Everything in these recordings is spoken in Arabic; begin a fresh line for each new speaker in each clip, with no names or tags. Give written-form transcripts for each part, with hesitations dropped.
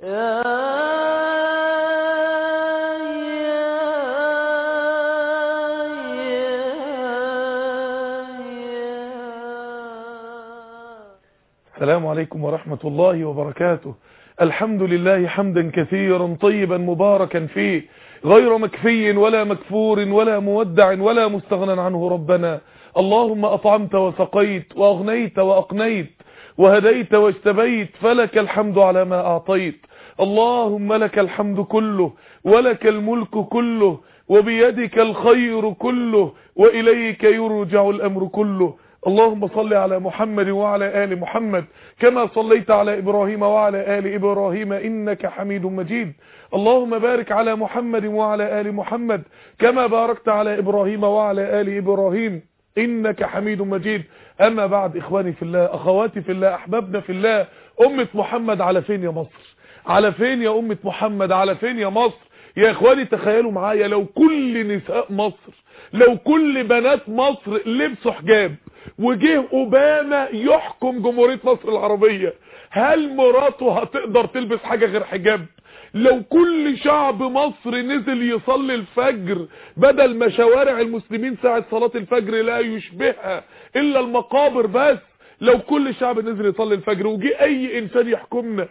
السلام عليكم ورحمة الله وبركاته. الحمد لله حمدا كثيرا طيبا مباركا فيه، غير مكفي ولا مكفور ولا مودع ولا مستغنى عنه ربنا. اللهم أطعمت وسقيت وأغنيت وأقنيت وهديت واجتبيت، فلك الحمد على ما أعطيت. اللهم لك الحمد كله ولك الملك كله وبيدك الخير كله وإليك يرجع الأمر كله. اللهم صل على محمد وعلى آل محمد كما صليت على إبراهيم وعلى آل إبراهيم إنك حميد مجيد. اللهم بارك على محمد وعلى آل محمد كما باركت على إبراهيم وعلى آل إبراهيم إنك حميد مجيد. أما بعد، إخواني في الله، أخواتي في الله، أحبابنا في الله، أمة محمد على فين يا مصر؟ على فين يا أمة محمد؟ على فين يا مصر؟ يا إخواني تخيلوا معايا لو كل نساء مصر، لو كل بنات مصر لبسوا حجاب وجه أوباما يحكم جمهورية مصر العربية، هل مراته هتقدر تلبس حاجة غير حجاب؟ لو كل شعب مصر نزل يصلي الفجر بدل ما شوارع المسلمين ساعة صلاة الفجر لا يشبهها إلا المقابر بس، لو كل شعب نزل يصلي الفجر وجي أي إنسان يحكمنا،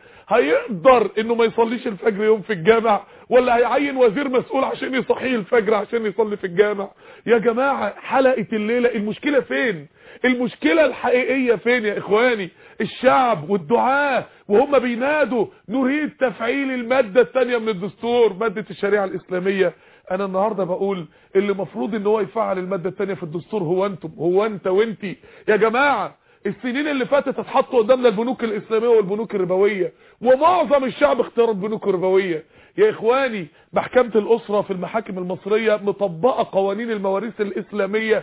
هيقدر إنه ما يصليش الفجر يوم في الجامع؟ ولا هيعين وزير مسؤول عشان يصحيه الفجر عشان يصلي في الجامع؟ يا جماعة حلقة الليلة المشكلة فين؟ المشكلة الحقيقية فين يا إخواني؟ الشعب والدعاة وهم بينادوا نريد تفعيل المادة الثانية من الدستور، مادة الشريعة الإسلامية. أنا النهاردة بقول اللي مفروض إن هو يفعل المادة الثانية في الدستور هو أنتم، هو أنت وأنتي يا جماعة. السنين اللي فاتت اتحطوا قدامنا البنوك الإسلامية والبنوك الربوية، ومعظم الشعب اختار البنوك الربوية. يا إخواني محكمة الأسرة في المحاكم المصرية مطبقة قوانين المواريث الإسلامية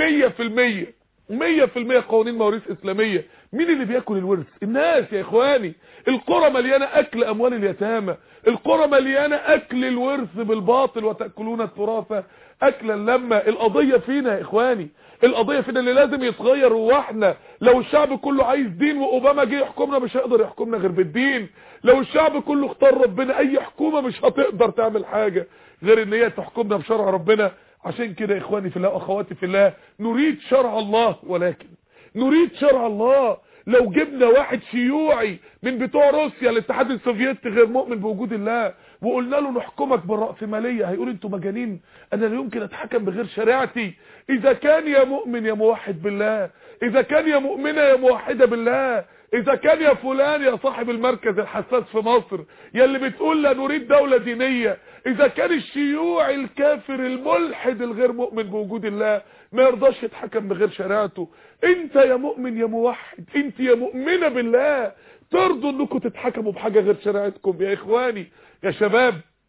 100%، 100% قوانين مواريث إسلامية. مين اللي بياكل الورث؟ الناس يا إخواني. القرى مليانة أكل أموال اليتامى، القرى مليانة أكل الورث بالباطل وتأكلون التراث أكلا لما. القضية فينا يا إخواني، القضية فينا اللي لازم يتغير. هو احنا لو الشعب كله عايز دين وأوباما جه يحكمنا مش هيقدر يحكمنا غير بالدين. لو الشعب كله اختار ربنا أي حكومة مش هتقدر تعمل حاجة غير ان هي تحكمنا بشرع ربنا. عشان كده يا إخواني في الله وأخواتي في الله، نريد شرع الله، ولكن نريد شرع الله. لو جبنا واحد شيوعي من بتوع روسيا الاتحاد السوفيتي غير مؤمن بوجود الله وقلنا له نحكمك بالرأسمالية، هيقول انتوا مجانين، انا لا يمكن اتحكم بغير شريعتي. اذا كان يا مؤمن يا موحد بالله، اذا كان يا مؤمنة يا موحدة بالله، اذا كان يا فلان يا صاحب المركز الحساس في مصر يا اللي بتقول لا نريد دولة دينية، اذا كان الشيوعي الكافر الملحد الغير مؤمن بوجود الله ما يرضاش يتحكم بغير شريعته، انت يا مؤمن يا موحد، انت يا مؤمنة بالله ترضوا انكم تتحكموا بحاجة غير شريعتكم؟ يا اخواني يا شباب،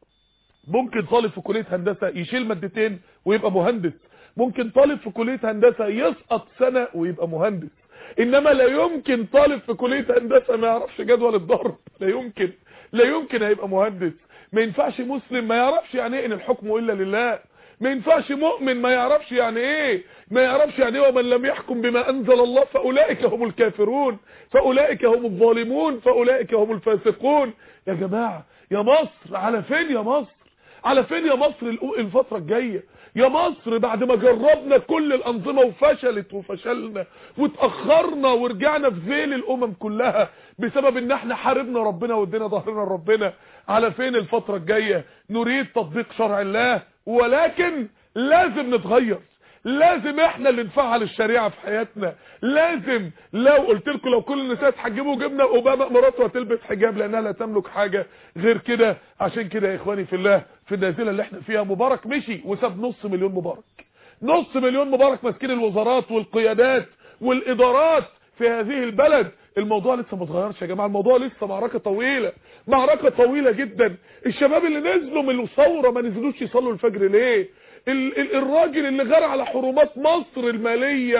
ممكن طالب في كلية هندسة يشيل مادتين ويبقى مهندس، ممكن طالب في كلية هندسة يسقط سنة ويبقى مهندس، انما لا يمكن طالب في كلية هندسة ما يعرفش جدول الضرب، لا يمكن، لا يمكن هيبقى مهندس. ما ينفعش مسلم ما يعرفش يعني ايه ان الحكم الا لله، ما ينفعش مؤمن ما يعرفش يعني ايه، ما يعرفش يعني ايه ومن لم يحكم بما انزل الله فاولئك هم الكافرون، فاولئك هم الظالمون، فاولئك هم الفاسقون. يا جماعة يا مصر على فين يا مصر؟ على فين يا مصر الفترة الجاية؟ يا مصر بعد ما جربنا كل الأنظمة وفشلت وفشلنا واتأخرنا ورجعنا في ذيل الأمم كلها بسبب ان احنا حاربنا ربنا وادينا ظهرنا لربنا، على فين الفترة الجاية؟ نريد تطبيق شرع الله، ولكن لازم نتغير، لازم احنا اللي نفعل الشريعة في حياتنا. لازم، لو قلت لكم لو كل النساء اتحجبوا جبنا اوباما مراته هتلبس حجاب لانها لا تملك حاجة غير كده. عشان كده يا اخواني في الله، في النازلة اللي احنا فيها مبارك مشي وساب 500,000 مبارك، 500,000 مبارك ماسكين الوزارات والقيادات والادارات في هذه البلد. الموضوع لسه ما اتغيرش يا جماعه، الموضوع لسه معركه طويله، معركه طويله جدا. الشباب اللي نزلوا من الثوره ما نزلوش يصلوا الفجر ليه؟ الراجل اللي غار على حرمات مصر الماليه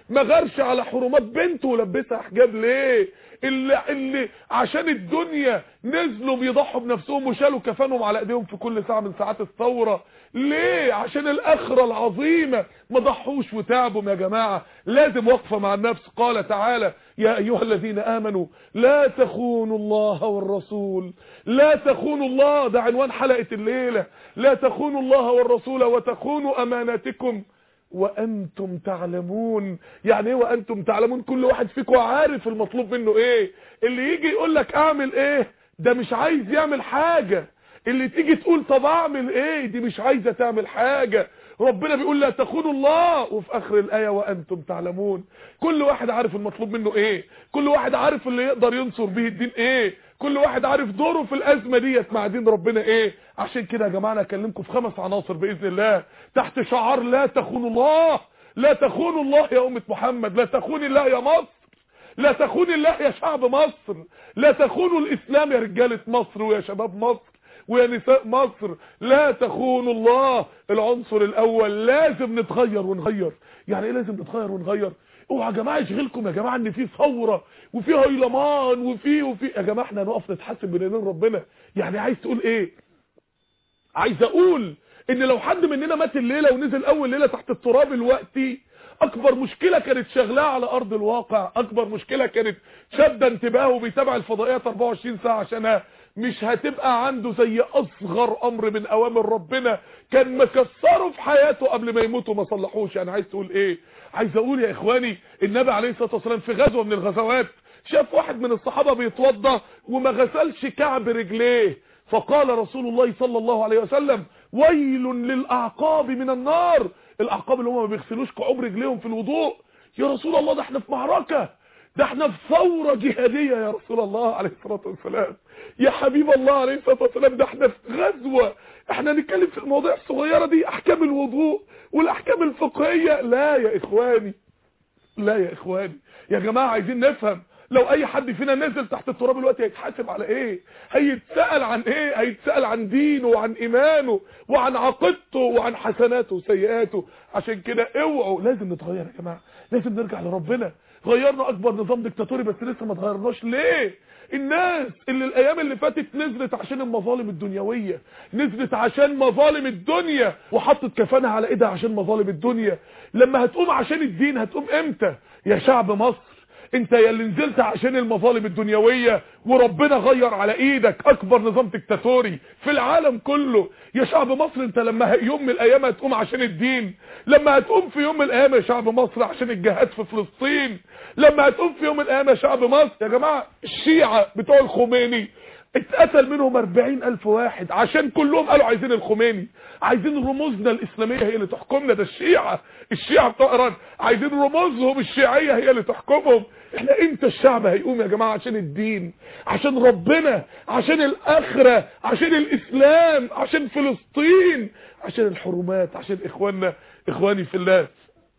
ما غيرش على حرمات بنته ولبسها حجاب ليه؟ اللي عشان الدنيا نزلوا بيضحوا بنفسهم وشالوا كفانهم على ايديهم في كل ساعة من ساعات الثورة ليه؟ عشان الاخرة العظيمة ما ضحوش وتعبوا يا جماعة. لازم وقفة مع النفس. قال تعالى يا ايها الذين امنوا لا تخونوا الله والرسول. لا تخونوا الله، ده عنوان حلقة الليلة. لا تخونوا الله والرسول وتخونوا اماناتكم وانتم تعلمون. يعني ايه وانتم تعلمون؟ كل واحد فيكم عارف المطلوب منه ايه. اللي يجي يقول لك اعمل ايه ده مش عايز يعمل حاجة. اللي تيجي تقول طب اعمل ايه دي مش عايزة تعمل حاجة. ربنا بيقول لا تخونوا الله، وفي اخر الايه وانتم تعلمون. كل واحد عارف المطلوب منه ايه، كل واحد عارف اللي يقدر ينصر به الدين ايه، كل واحد عارف دوره في الازمه ديت مع دين ربنا ايه. عشان كده يا جماعه انا اكلمكم في 5 عناصر باذن الله تحت شعار لا تخونوا الله. لا تخونوا الله يا امه محمد، لا تخون الله يا مصر، لا تخون الله يا شعب مصر، لا تخونوا الاسلام يا رجاله مصر ويا شباب مصر ويا نساء مصر. لا تخونوا الله. العنصر الاول لازم نتغير ونغير. يعني ايه لازم نتغير ونغير؟ اوعى يا جماعه يشغلكم يا جماعه ان في ثوره وفي هيلمان وفي يا جماعه احنا هنقف نتحاسب بين ايدين ربنا. يعني عايز تقول ايه؟ عايز اقول ان لو حد مننا مات الليله ونزل اول ليله تحت التراب الوقتي، اكبر مشكله كانت شغلاه على ارض الواقع، اكبر مشكله كانت شاده انتباهه وبيتابع الفضائيات 24 ساعه عشانها، مش هتبقى عنده زي اصغر امر من اوامر ربنا كان مكسره في حياته قبل ما يموت وما صلحوش. يعني عايز تقول ايه؟ عايز اقول يا اخواني النبي عليه الصلاه والسلام في غزوه من الغزوات شاف واحد من الصحابه بيتوضى وما غسلش كعب رجليه، فقال رسول الله صلى الله عليه وسلم ويل للاعقاب من النار. الاعقاب اللي هم ما بيغسلوش كعوب رجليهم في الوضوء. يا رسول الله ده احنا في معركه، ده احنا في ثوره جهاديه يا رسول الله عليه الصلاه والسلام. يا حبيب الله عليه الصلاه والسلام ده احنا في غزوه، احنا نتكلم في المواضيع الصغيره دي احكام الوضوء والاحكام الفقهيه؟ لا يا اخواني، لا يا اخواني يا جماعه عايزين نفهم. لو اي حد فينا نزل تحت التراب دلوقتي هيتحاسب على ايه؟ هيتسأل عن ايه؟ هيتسأل عن دينه وعن ايمانه وعن عقيدته وعن حسناته وسيئاته. عشان كده اوعوا، لازم نتغير يا جماعه، لازم نرجع لربنا. غيرنا اكبر نظام ديكتاتوري بس لسه ما اتغيرناش ليه؟ الناس اللي الايام اللي فاتت نزلت عشان المظالم الدنيويه، نزلت عشان مظالم الدنيا وحطت كفانها على ايدها عشان مظالم الدنيا، لما هتقوم عشان الدين هتقوم امتى؟ يا شعب مصر انت يا اللي نزلت عشان المظالم الدنيويه وربنا غير على ايدك اكبر نظام ديكتاتوري في العالم كله. يا شعب مصر انت لما يوم من الايام هتقوم عشان الدين، لما هتقوم في يوم من الايام يا شعب مصر عشان الجهاد في فلسطين، لما هتقوم في يوم من الايام يا شعب مصر. يا جماعه الشيعة بتوع الخميني اتقتل منهم 40,000 واحد عشان كلهم قالوا عايزين الخميني، عايزين رموزنا الاسلاميه هي اللي تحكمنا. ده الشيعة بتوع ايران عايزين رموزهم الشيعيه هي اللي تحكمهم. احنا امتى الشعب هيقوم يا جماعه عشان الدين، عشان ربنا، عشان الاخره، عشان الاسلام، عشان فلسطين، عشان الحرمات، عشان اخواني في الله؟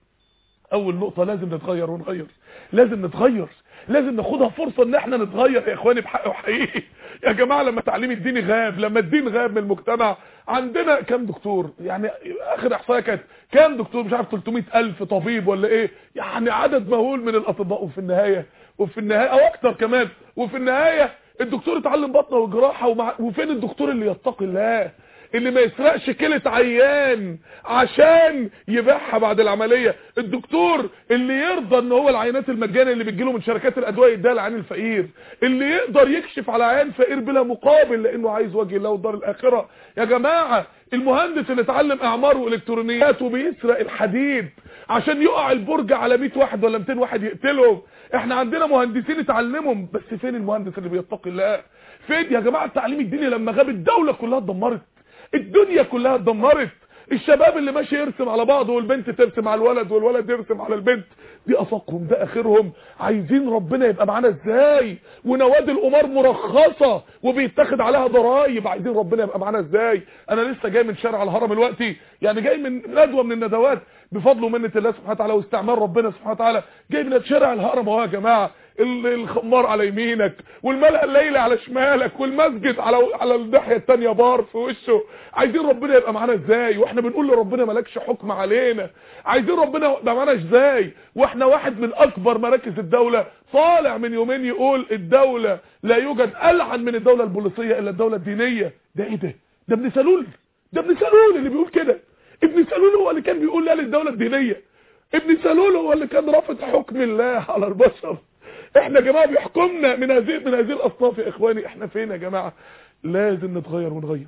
اول نقطه لازم نتغير ونغير، لازم نتغير، لازم ناخدها فرصه ان احنا نتغير يا اخواني بحق وحقيقي. يا جماعه لما التعليم الديني غاب، لما الدين غاب من المجتمع، عندنا كام دكتور؟ يعني اخر احصائيه كانت كام دكتور؟ مش عارف 300,000 طبيب ولا ايه، يعني عدد مهول من الاطباء. وفي النهايه او اكتر كمان، وفي النهايه الدكتور اتعلم بطنه وجراحه وفين الدكتور اللي يتقي الله، اللي ما يسرقش كلة عيان عشان يبيعها بعد العملية، الدكتور اللي يرضى ان هو العينات المجانية اللي بتجيله من شركات الادوية يديها للعيان الفقير، اللي يقدر يكشف على عيان فقير بلا مقابل لانه عايز وجه الله ودار الاخرة. يا جماعة المهندس اللي اتعلم اعمار والكترونيات وبيسرق الحديد عشان يقع البرج على 100 واحد ولا 200 واحد يقتلهم. احنا عندنا مهندسين اتعلمهم، بس فين المهندس اللي بيتقي الله؟ فين يا جماعة التعليم الديني؟ لما غاب الدولة كلها اتدمرت، الدنيا كلها اتدمرت. الشباب اللي ماشي يرسم على بعضه والبنت ترسم على الولد والولد يرسم على البنت، دي افاقهم، ده اخرهم. عايزين ربنا يبقى معانا ازاي؟ ونوادي القمار مرخصه وبيتاخد عليها ضرايب، عايزين ربنا يبقى معانا ازاي؟ انا لسه جاي من شارع الهرم دلوقتي، يعني جاي من ندوه من الندوات بفضل ومنه الله سبحانه وتعالى واستعمال ربنا سبحانه وتعالى، جاي من شارع الهرم اهو يا جماعه. الخمار على يمينك والملأ الليلي على شمالك والمسجد على الناحيه الثانيه بار في وشه. عايزين ربنا يبقى معانا ازاي واحنا بنقول لربنا مالكش حكم علينا؟ عايزين ربنا يبقى معانا ازاي واحنا واحد من اكبر مراكز الدوله طالع من يومين يقول الدوله لا يوجد ألعن من الدوله البوليسيه الا الدوله الدينيه؟ ده ايه ده؟ ده ابن سلول، ده ابن سلول اللي بيقول كده. ابن سلول هو اللي كان بيقول لا للدوله الدينيه. ابن سلول هو اللي كان رافض حكم الله على البشر. احنا يا جماعه بيحكمنا من هذه الاصناف. يا اخواني احنا فين يا جماعه؟ لازم نتغير ونغير،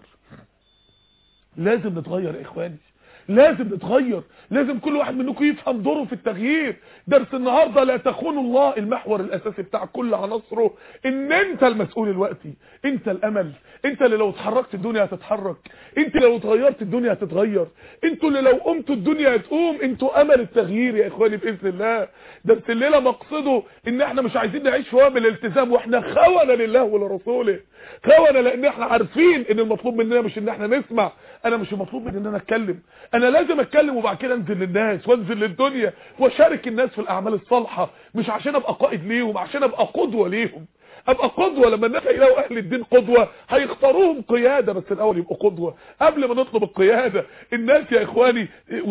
لازم نتغير يا اخواني، لازم نتغير. لازم كل واحد منكم يفهم دوره في التغيير. درس النهارده لا تخونوا الله، المحور الاساسي بتاع كل عناصره ان انت المسؤول الوقتي، انت الامل، انت اللي لو اتحركت الدنيا هتتحرك، انت لو اتغيرت الدنيا هتتغير، انتوا اللي لو قمتوا الدنيا هتقوم، انتوا امل التغيير يا اخواني باذن الله. درس الليله مقصده ان احنا مش عايزين نعيش في وهم الالتزام واحنا خونه لله ولرسوله، خونه لان احنا عارفين ان المطلوب مننا مش ان احنا نسمع. انا مش المطلوب مني ان انا اتكلم، انا لازم اتكلم وبعد كده انزل للناس وانزل للدنيا واشارك الناس في الاعمال الصالحه، مش عشان ابقى قائد ليهم، عشان ابقى قدوه ليهم. ابقى قدوه لما الناس يلاقوا اهل الدين قدوه هيختاروهم قياده، بس الاول يبقوا قدوه قبل ما نطلب القياده. الناس يا اخواني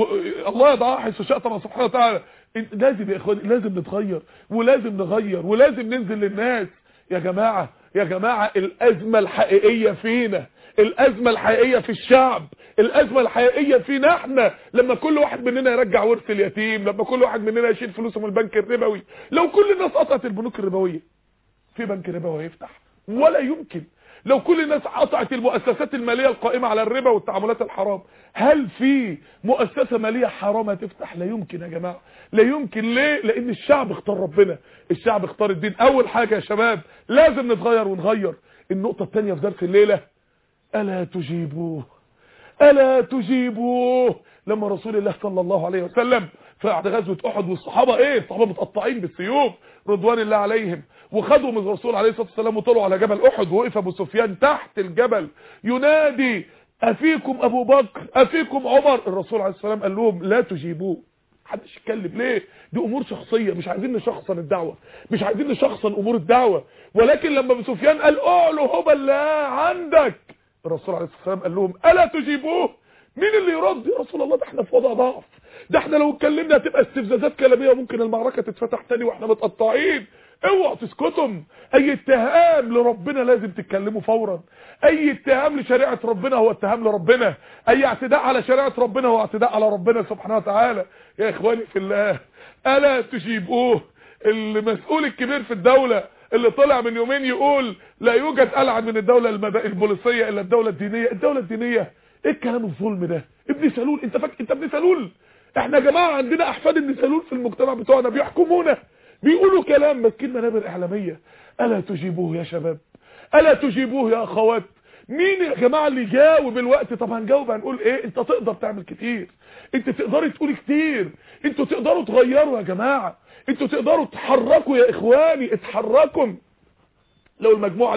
الله يضعها حيث شاء طبعا سبحانه وتعالى. لازم يا اخواني لازم نتغير ولازم نغير ولازم ننزل للناس. يا جماعه يا جماعه الازمه الحقيقيه فينا، الازمه الحقيقيه في الشعب، الازمه الحقيقيه فينا احنا لما كل واحد مننا يرجع ورث اليتيم، لما كل واحد مننا يشيل فلوسه من البنك الربوي. لو كل الناس قطعت البنوك الربويه في بنك ربوي هيفتح؟ ولا يمكن. لو كل الناس قطعت المؤسسات الماليه القائمه على الربا والتعاملات الحرام، هل في مؤسسه ماليه حرام هتفتح؟ لا يمكن يا جماعه، لا يمكن. ليه؟ لان الشعب اختار ربنا، الشعب اختار الدين. اول حاجه يا شباب لازم نتغير ونغير. النقطه الثانيه في درس الليله الا تجيبوه، الا تجيبوه. لما رسول الله صلى الله عليه وسلم في غزوه احد والصحابه الصحابه متقطعين بالسيوف رضوان الله عليهم، وخدوا من الرسول عليه الصلاه والسلام وطلعوا على جبل احد، ووقف ابو سفيان تحت الجبل ينادي افيكم ابو بكر افيكم عمر. الرسول عليه الصلاه والسلام قال لهم لا تجيبوه، محدش يتكلم. ليه؟ دي امور شخصيه، مش عايزين نشخصن الدعوه، مش عايزين نشخصن امور الدعوه. ولكن لما ابو سفيان قال اعلوا هبل لا عندك، الرسول عليه الصلاه والسلام قال لهم الا تجيبوه. مين اللي يرد؟ يا رسول الله ده احنا في وضع ضعف، ده احنا لو اتكلمنا هتبقى استفزازات كلاميه وممكن المعركه تتفتح تاني واحنا متقطعين. اوعوا تسكتم. اي اتهام لربنا لازم تتكلموا فورا، اي اتهام لشريعه ربنا هو اتهام لربنا، اي اعتداء على شريعه ربنا هو اعتداء على ربنا سبحانه وتعالى. يا اخواني في الله الا تجيبوه. المسؤول الكبير في الدوله اللي طلع من يومين يقول لا يوجد ألعن من الدولة البوليسية الا الدولة الدينية. الدولة الدينية ايه الكلام الظلم ده؟ ابن سلول. انت فاكر انت ابن سلول؟ احنا يا جماعة عندنا احفاد ابن سلول في المجتمع بتوعنا بيحكمونا، بيقولوا كلام ماسكين منابر اعلامية. الا تجيبوه يا شباب، الا تجيبوه يا اخوات. مين يا جماعة اللي يجاوب الوقت؟ طب هنجاوب هنقول ايه؟ انت تقدر تعمل كتير، انت تقدري تقولي كتير، انتوا تقدروا تغيروا يا جماعة، انتوا تقدروا تحركوا يا اخواني، اتحركوا. لو المجموعة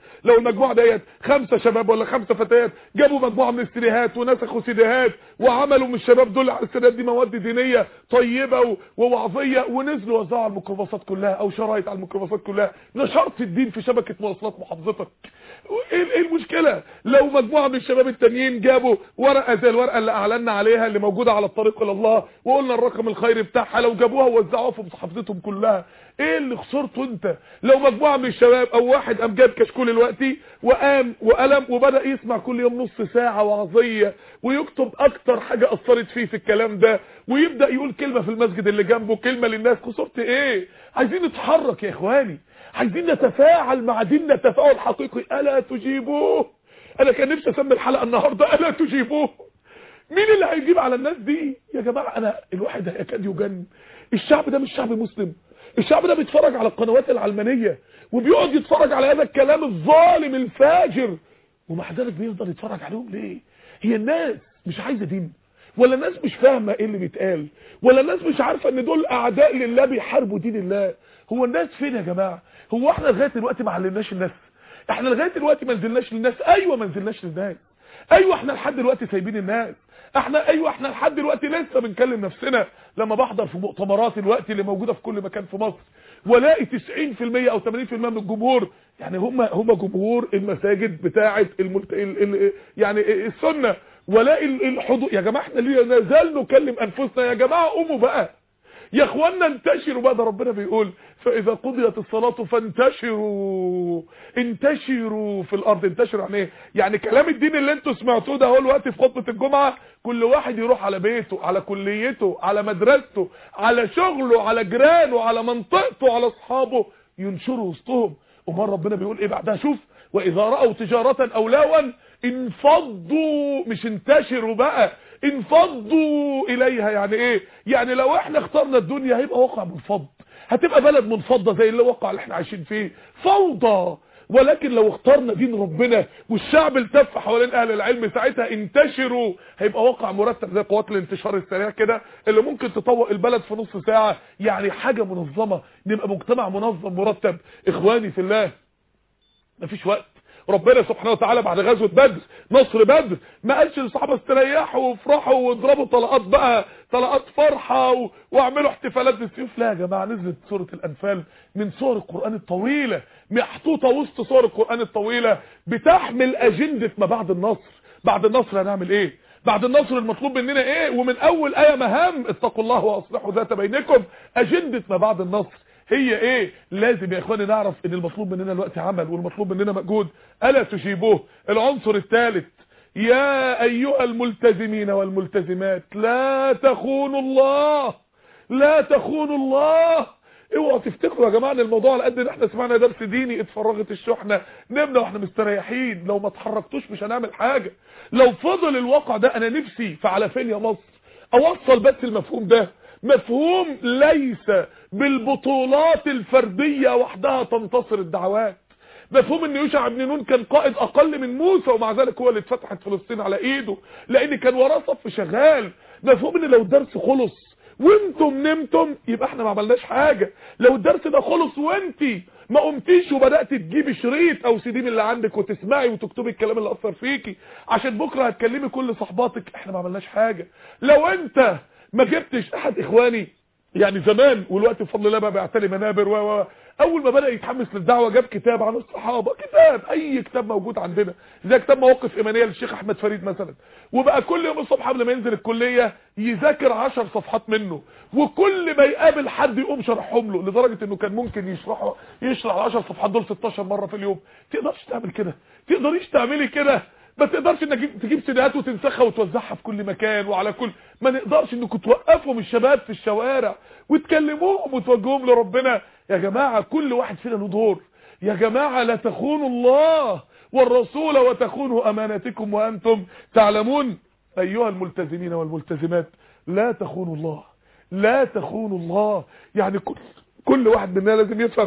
ديت 5 شباب ولا 5 فتيات جابوا مجموعة من السيديهات ونسخوا سيديهات وعملوا من الشباب دول على السيديهات دي مواد دينية طيبة ووعظية ونزلوا وزعوا على الميكروباصات كلها او شرايط على الميكروباصات كلها، نشرت الدين في شبكة مواصلات محافظتك. ايه المشكلة؟ لو مجموعة من الشباب التانيين جابوا ورقة زي الورقة اللي اعلنا عليها اللي موجودة على الطريق الى الله وقلنا الرقم الخيري بتاعها، لو جابوها ووزعوها في محافظتهم كلها، ايه اللي خسرته انت؟ لو مجموعة من الشباب او واحد قام جاب كشكول الوقتي وقام وقلم وبدأ يسمع كل يوم نص ساعة وعظية ويكتب اكتر حاجة اثرت فيه في الكلام ده ويبدأ يقول كلمة في المسجد اللي جنبه، كلمة للناس، خسرت ايه؟ عايزين نتحرك يا اخواني، عايزين نتفاعل مع ديننا تفاعل حقيقي. الا تجيبوه. انا كان نفسي اسمي الحلقة النهاردة الا تجيبوه. مين اللي هيجيب على الناس دي يا جماعة؟ انا الواحد هيكاد يجن. الشعب ده مش شعب مسلم، الشعب ده بيتفرج على القنوات العلمانية وبيقعد يتفرج على هذا الكلام الظالم الفاجر، ومع ذلك بيفضل يتفرج عليهم ليه؟ هي الناس مش عايزة دين؟ ولا الناس مش فاهمة ايه اللي بيتقال؟ ولا الناس مش عارفة ان دول اعداء لله بيحاربوا دين الله؟ هو الناس فين يا جماعة؟ هو احنا لغاية دلوقتي ما علمناش الناس؟ احنا لغاية دلوقتي ما نزلناش للناس؟ ايوه ما نزلناش للناس، ايوه احنا لحد دلوقتي سايبين الناس، احنا لحد دلوقتي لسه بنكلم نفسنا. لما بحضر في مؤتمرات الوقت اللي موجودة في كل مكان في مصر والاقي 90% او 80% من الجمهور يعني هم جمهور المساجد بتاعه يعني السنه، والاقي الحضور. يا جماعه احنا ليه نزال نكلم انفسنا؟ يا جماعه قوموا بقى يا اخوانا، انتشروا بقى. ده ربنا بيقول فاذا قضيت الصلاه انتشروا في الارض. انتشروا يعني ايه؟ يعني كلام الدين اللي انتوا سمعتوه ده هو الوقت في خطبه الجمعه كل واحد يروح على بيته، على كليته، على مدرسته، على شغله، على جيرانه، على منطقته، على اصحابه، ينشروا وسطهم. امال ربنا بيقول ايه بعدها؟ شوف واذا راوا تجاره او لهوا انفضوا، مش انتشروا بقى، انفضوا اليها. يعني ايه؟ يعني لو احنا اخترنا الدنيا هيبقى واقع منفض، هتبقى بلد منفضه زي الواقع اللي احنا عايشين فيه، فوضى. ولكن لو اخترنا دين ربنا والشعب التف حوالين اهل العلم ساعتها انتشروا، هيبقى واقع مرتب زي قوات الانتشار السريع كده اللي ممكن تطوق البلد في نص ساعه. يعني حاجه منظمه، نبقى مجتمع منظم مرتب. اخواني في الله، مفيش وقت. ربنا سبحانه وتعالى بعد غزوه بدر، نصر بدر، ما قالش للصحابه استريحوا وافرحوا واضربوا طلقات بقى، طلقات فرحه واعملوا احتفالات بالسيوف. لا يا جماعه، نزلت سوره الانفال من سور القران الطويله، محطوطه وسط سور القران الطويله، بتحمل اجنده ما بعد النصر. بعد النصر هنعمل ايه؟ بعد النصر المطلوب مننا ايه؟ ومن اول ايه مهام اتقوا الله واصلحوا ذات بينكم. اجنده ما بعد النصر هي ايه؟ لازم يا اخواني نعرف ان المطلوب مننا الوقت عمل، والمطلوب مننا مجهود. الا تجيبوه؟ العنصر الثالث، يا ايها الملتزمين والملتزمات لا تخونوا الله، لا تخونوا الله. اوعوا تفتكروا يا جماعه ان الموضوع على قد ان احنا سمعنا درس ديني اتفرغت الشحنه نمنا واحنا مستريحين. لو ما اتحركتوش مش هنعمل حاجه. لو فضل الواقع ده، انا نفسي فعلى فين يا مصر اوصل بس المفهوم ده، مفهوم ليس بالبطولات الفردية وحدها تنتصر الدعوات. مفهوم ان يوشع بن نون كان قائد اقل من موسى ومع ذلك هو اللي اتفتحت فلسطين على ايده لان كان وراه صف شغال. مفهوم ان لو الدرس خلص وانتم نمتم يبقى احنا ما عملناش حاجة. لو الدرس ده خلص وانتي ما قمتيش وبدأت تجيبي شريط او سي دي من اللي عندك وتسمعي وتكتبي الكلام اللي اثر فيكي عشان بكرة هتكلمي كل صحباتك، احنا ما عملناش حاجة. لو انت ما جبتش احد اخواني يعني زمان والوقت بفضل الله بقى بيعتلي منابر اول ما بدأ يتحمس للدعوة جاب كتاب عن الصحابة، كتاب اي كتاب موجود عندنا زي كتاب مواقف ايمانية للشيخ احمد فريد مثلا، وبقى كل يوم الصبح قبل ما ينزل الكلية يذاكر 10 صفحات منه، وكل ما يقابل حد يقوم شرحهم له، لدرجة انه كان ممكن يشرح 10 صفحات دول 16 مرة في اليوم. تقدرش تعمل كده؟ تقدريش تعملي كده؟ ما تقدرش انك تجيب سيديهات وتنسخها وتوزعها في كل مكان وعلى كل، ما نقدرش انكم توقفوا الشباب في الشوارع وتكلموهم وتوجهوهم لربنا. يا جماعة كل واحد فينا له دور. يا جماعة لا تخونوا الله والرسول وتخونوا اماناتكم وانتم تعلمون. ايها الملتزمين والملتزمات لا تخونوا الله، لا تخونوا الله. يعني كل واحد مننا لازم يفهم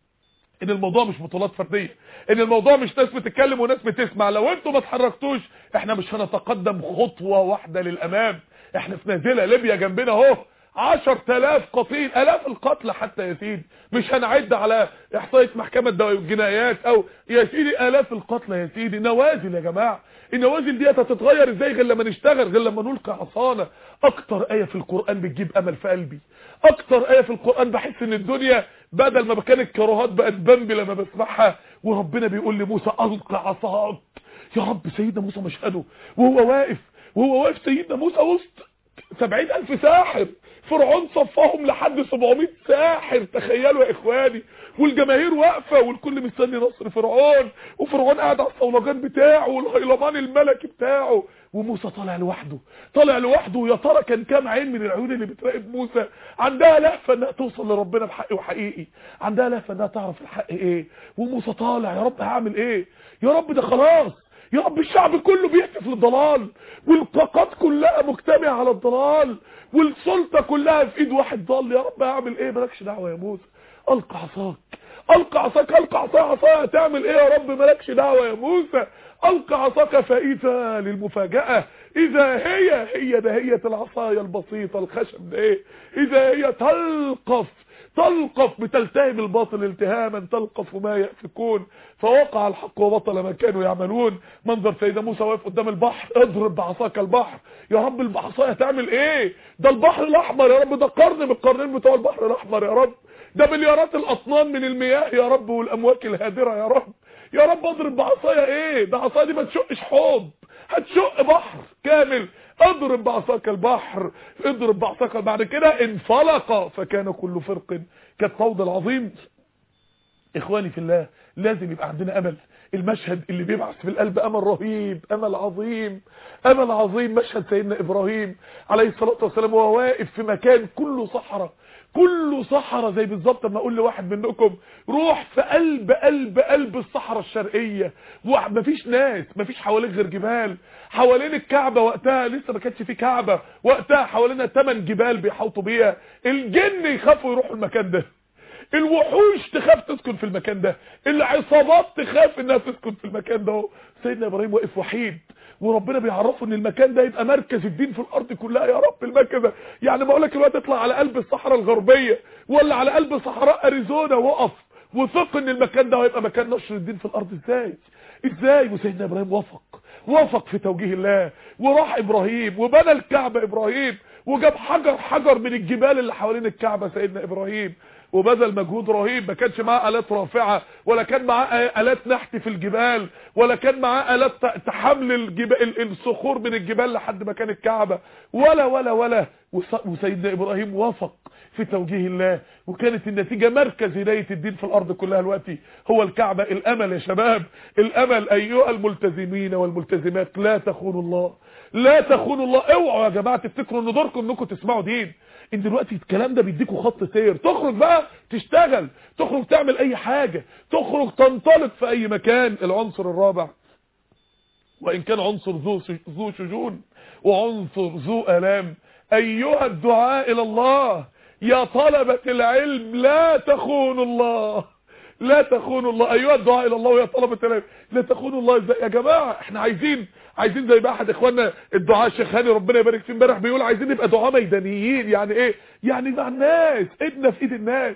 ان الموضوع مش بطولات فردية، ان الموضوع مش ناس بتتكلم وناس بتسمع. لو انتوا ما اتحركتوش احنا مش هنتقدم خطوة واحدة للامام. احنا في نازلة ليبيا جنبنا اهو 10,000 قتيل، الاف القتلى حتى يا سيدي، مش هنعد على احصائية محكمة الجنايات او يا سيدي الاف القتلى يا سيدي. نوازل يا جماعة، النوازل دي هتتغير ازاي غير لما نشتغل، غير لما نلقي عصانا. اكتر ايه في القرآن بتجيب امل في قلبي، اكتر ايه في القرآن بحس ان الدنيا بدل ما كانت كراهات بقت بمبي لما بسمعها. وربنا بيقول لموسى القى عصاك. يا رب سيدنا موسى مشهده وهو واقف سيدنا موسى وسط 70,000 ساحر، فرعون صفاهم لحد 700 ساحر، تخيلوا يا اخواني، والجماهير واقفه والكل مستني نصر فرعون، وفرعون قاعد على الصولجان بتاعه والهيلمان الملكي بتاعه، وموسى طالع لوحده. يا ترى كان كام عين من العيون اللي بتراقب موسى عندها لهفه انها توصل لربنا بحق وحقيقي، عندها لهفه انها تعرف الحق ايه. وموسى طالع، يا رب هعمل ايه؟ يا رب ده خلاص، يا رب الشعب كله بيهتف للضلال، والطاقات كلها مجتمعه على الضلال، والسلطه كلها في ايد واحد ضال. يا رب هعمل ايه؟ مالكش دعوه يا موسى، القى عصاك، القى عصاك، القى عصايا هتعمل ايه يا رب؟ مالكش دعوه يا موسى. القى عصاك فاذا للمفاجاه، اذا هي دهية العصايا البسيطه الخشب ده ايه، اذا هي تلقف بتلتهم الباطل التهاما، تلقف ما يأفكون، فوقع الحق وبطل ما كانوا يعملون. منظر سيدنا موسى واقف قدام البحر، اضرب بعصاك البحر. يا رب العصايه هتعمل ايه؟ ده البحر الاحمر يا رب، ده قرن من القرنين بتوع البحر الاحمر يا رب، ده مليارات الاطنان من المياه يا رب والامواج الهادره يا رب. يا رب اضرب بعصايا ايه؟ ده عصايا دي ما تشقش حوض، هتشق بحر كامل. اضرب بعصاك البحر، اضرب بعصاك. بعد كده انفلق فكان كل فرق كالطود العظيم. اخواني في الله، لازم يبقى عندنا امل. المشهد اللي بيبعث في القلب امل رهيب، امل عظيم، امل عظيم. مشهد سيدنا ابراهيم عليه الصلاه والسلام وهو واقف في مكان كله صحراء، كله صحراء. زي بالظبط لما اقول لواحد منكم روح في قلب الصحراء الشرقيه، ومفيش ناس، مفيش حواليك غير جبال. حوالين الكعبه وقتها لسه ما كانش في كعبه، وقتها حوالينا 8 جبال بيحوطوا بيها. الجن يخافوا يروحوا المكان ده، الوحوش تخاف تسكن في المكان ده، العصابات تخاف انها تسكن في المكان ده. سيدنا ابراهيم واقف وحيد، وربنا بيعرفه ان المكان ده يبقى مركز الدين في الارض كلها. يا رب المكان ده، يعني بقول لك الوقت اطلع على قلب الصحراء الغربيه ولا على قلب صحراء اريزونا، وقف وثق ان المكان ده هيبقى مكان نشر الدين في الارض. ازاي؟ وسيدنا ابراهيم وافق في توجيه الله، وراح ابراهيم وبنى الكعبه ابراهيم، وجاب حجر من الجبال اللي حوالين الكعبه سيدنا ابراهيم، وبذل مجهود رهيب. ما كانش معاه آلات رافعة، ولا كان معاه آلات نحت في الجبال، ولا كان معاه آلات تحمل الصخور من الجبال لحد مكان الكعبة، ولا وسيدنا إبراهيم وافق في توجيه الله، وكانت النتيجة مركز هداية الدين في الأرض كلها دلوقتي هو الكعبة. الأمل يا شباب، الأمل أيها الملتزمين والملتزمات، لا تخونوا الله، لا تخونوا الله. اوعوا يا جماعة تفتكروا ان دوركم انكم تسمعوا دين. ان دلوقتي الكلام ده بيديكوا خط سير، تخرج بقى تشتغل، تخرج تعمل اي حاجة، تخرج تنطلق في اي مكان. العنصر الرابع، وان كان عنصر ذو شجون وعنصر ذو آلام، ايها الدعاء الى الله يا طلبة العلم لا تخونوا الله، لا تخونوا الله. ايها الدعاء الى الله يا طلبة العلم لا تخونوا الله. ازاي يا جماعة؟ احنا عايزين زي ما احد اخواننا الدعاء الشيخ هاني ربنا يبارك فيه امبارح بيقول عايزين نبقى دعاء ميدانيين. يعني ايه؟ يعني مع الناس، ايدنا في ايد الناس.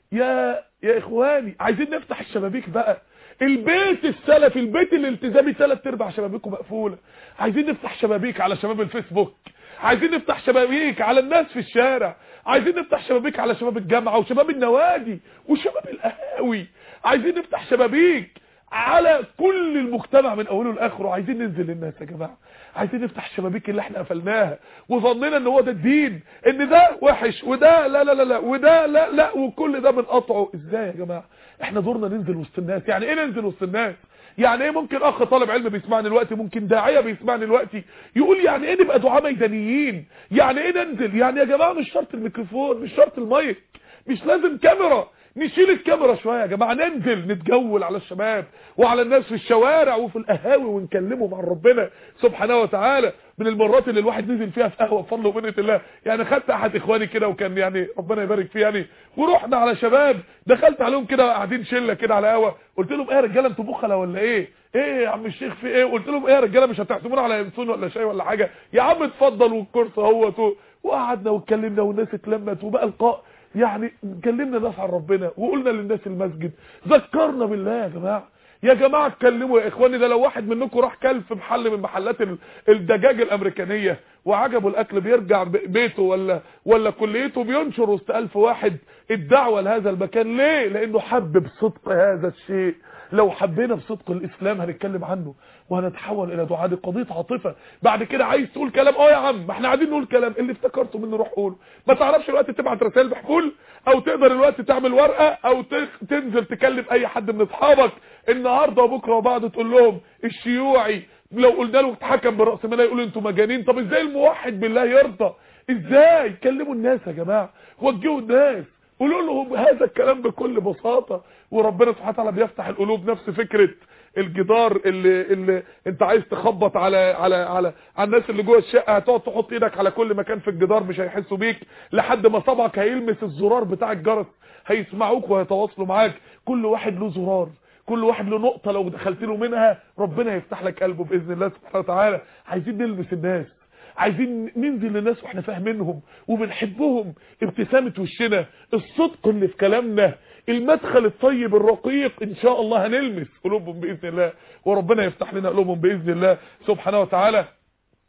يا اخواني عايزين نفتح الشبابيك بقى. البيت السلفي، البيت الالتزامي 3/4 شبابيكه مقفوله. عايزين نفتح شبابيك على شباب الفيسبوك، عايزين نفتح شبابيك على الناس في الشارع، عايزين نفتح شبابيك على شباب الجامعه وشباب النوادي وشباب القهاوي، عايزين نفتح شبابيك على كل المجتمع من اوله لاخره. عايزين ننزل للناس يا جماعه، عايزين نفتح الشبابيك اللي احنا قفلناها وظننا ان هو ده الدين، ان ده وحش وده لا لا لا لا وده لا لا وكل ده بنقطعه. ازاي يا جماعه؟ احنا دورنا ننزل وسط الناس. يعني ايه ننزل وسط الناس؟ يعني ايه؟ ممكن اخ طالب علم بيسمعني دلوقتي، ممكن داعيه بيسمعني دلوقتي يقول يعني ايه نبقى دعاة ميدانيين؟ يعني ايه ننزل؟ يعني يا جماعه مش شرط الميكروفون، مش شرط المايك، مش لازم كاميرا. نشيل الكاميرا شويه يا جماعه، ننزل نتجول على الشباب وعلى الناس في الشوارع وفي القهاوي ونكلمهم عن ربنا سبحانه وتعالى. من المرات اللي الواحد نزل فيها في قهوه بفضل ومنه الله، يعني خدت احد اخواني كده وكان يعني ربنا يبارك فيه يعني، ورحنا على شباب، دخلت عليهم كده قاعدين شله كده على قهوه، قلت لهم ايه يا رجاله انتوا بخله ولا ايه؟ ايه يا عم الشيخ في ايه؟ قلت لهم ايه يا رجاله مش هتحسبونا على ينسون ولا شاي ولا حاجه؟ يا عم اتفضل والكرسي اهوت. وقعدنا واتكلمنا والناس اتلمت وبقى القاء، يعني كلمنا الناس عن ربنا وقلنا للناس المسجد، ذكرنا بالله يا جماعه. يا جماعه اتكلموا يا اخواني. ده لو واحد منكم راح كل في محل من محلات الدجاج الامريكانيه وعجبه الاكل، بيرجع بيته ولا كليته بينشر وسط 1000 واحد الدعوه لهذا المكان. ليه؟ لانه حب بصدق هذا الشيء. لو حبينا بصدق الاسلام هنتكلم عنه وهنتحول الى دعاء. قضيه عاطفه. بعد كده عايز تقول كلام، يا عم ما احنا قاعدين نقول كلام، اللي افتكرته منه روح قوله. ما تعرفش الوقت تبعت رسائل بحفول، او تقدر الوقت تعمل ورقه، او تنزل تكلم اي حد من اصحابك النهارده وبكره وبعد تقول لهم الشيوعي لو قلنا له اتحكم بالراس ماليه يقول انتوا مجانين. طب ازاي الموحد بالله يرضى؟ ازاي؟ كلموا الناس يا جماعه، وجهوا الناس، قولوا لهم هذا الكلام بكل بساطه. وربنا سبحانه وتعالى بيفتح القلوب. نفس فكره الجدار اللي انت عايز تخبط على الناس اللي جوه الشقه، هتقعد تحط ايدك على كل مكان في الجدار مش هيحسوا بيك لحد ما صبعك هيلمس الزرار بتاع الجرس، هيسمعوك وهيتواصلوا معاك. كل واحد له زرار، كل واحد له نقطه لو دخلت له منها ربنا يفتح لك قلبه باذن الله سبحانه وتعالى. عايزين نلمس الناس، عايزين ننزل للناس واحنا فاهمينهم وبنحبهم. ابتسامه وشنا، الصدق اللي في كلامنا، المدخل الطيب الرقيق، ان شاء الله هنلمس قلوبهم باذن الله، وربنا يفتح لنا قلوبهم باذن الله سبحانه وتعالى.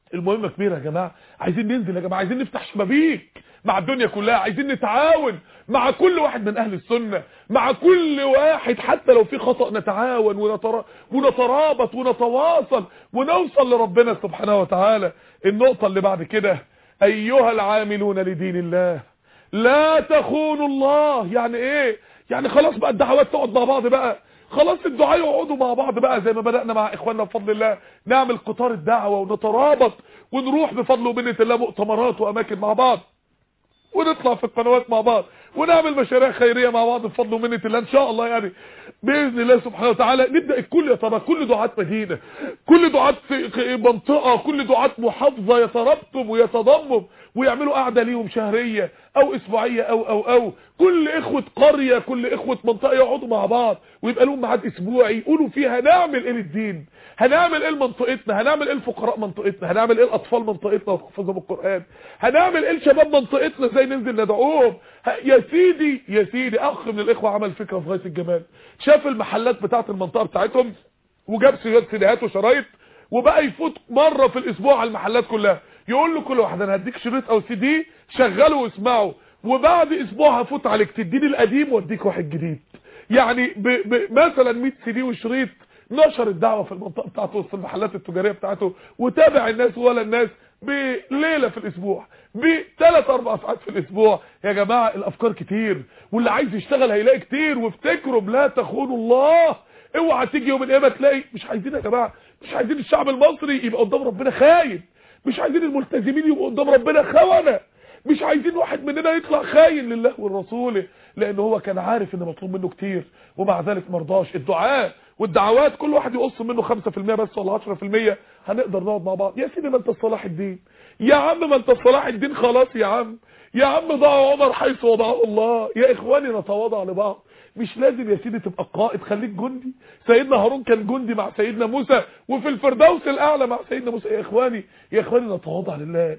المهمة كبيرة يا جماعة، عايزين ننزل يا جماعة، عايزين نفتح شبابيك مع الدنيا كلها، عايزين نتعاون مع كل واحد من اهل السنة، مع كل واحد حتى لو في خطأ نتعاون ونترابط ونتواصل ونوصل لربنا سبحانه وتعالى. النقطة اللي بعد كده، ايها العاملون لدين الله لا تخونوا الله. يعني ايه؟ يعني خلاص بقى الدعوات تقعد مع بعض بقى، خلاص الدعاء يقعدوا مع بعض بقى زي ما بدأنا مع اخواننا بفضل الله، نعمل قطار الدعوة ونترابط ونروح بفضل ومنة الله مؤتمرات واماكن مع بعض، ونطلع في القنوات مع بعض، ونعمل مشاريع خيرية مع بعض بفضل ومنة الله ان شاء الله. يعني باذن الله سبحانه وتعالى نبدا الكل يترابط، كل دعاة مدينة، كل دعاة منطقة، كل دعاة محافظة يترابطوا ويتضموا ويعملوا قعده ليهم شهريه او اسبوعيه او كل اخوه قريه، كل اخوه منطقه يقعدوا مع بعض ويبقى لهم ميعاد اسبوعي يقولوا فيه هنعمل ايه للدين، هنعمل ايه لمنطقتنا، هنعمل ايه لفقراء منطقتنا، هنعمل ايه لاطفال منطقتنا وحفظهم القران، هنعمل ايه لشباب منطقتنا ازاي ننزل ندعوهم. يا سيدي اخ من الاخوه عمل فكره في غايه الجمال، شاف المحلات بتاعه المنطقه بتاعتهم وجاب سيديهات وشرايط وبقى يفوت مره في الاسبوع على المحلات كلها، يقول له كل واحد انا هديك شريط او CD شغله واسمعه، وبعد اسبوع هفوت عليك تديني القديم واديك واحد جديد. يعني مثلا 100 CD وشريط، نشر الدعوه في المنطقه بتاعته وسط المحلات التجاريه بتاعته، وتابع الناس ولا الناس بليله في الاسبوع، ب3 4 ساعات في الاسبوع. يا جماعه الافكار كتير، واللي عايز يشتغل هيلاقي كتير، وافتكروا لا تخونوا الله. اوعى تيجي يوم القيامه تلاقي، مش عايزين يا جماعه، مش عايزين الشعب المصري يبقى قدام ربنا خاين، مش عايزين الملتزمين يبقوا قدام ربنا خونه، مش عايزين واحد مننا يطلع خاين لله والرسول، لان هو كان عارف ان مطلوب منه كتير ومع ذلك مرضاش. الدعاء والدعوات كل واحد يقص منه 5% بس ولا 10%، هنقدر نقعد مع بعض. يا سيدي ما انت صلاح الدين، يا عم ما انت صلاح الدين، خلاص يا عم ضاع عمر حيث وضعه الله. يا اخواني نتواضع لبعض، مش لازم يا سيدي تبقى قائد، خليك جندي. سيدنا هارون كان جندي مع سيدنا موسى، وفي الفردوس الاعلى مع سيدنا موسى. يا اخواني نتواضع لله،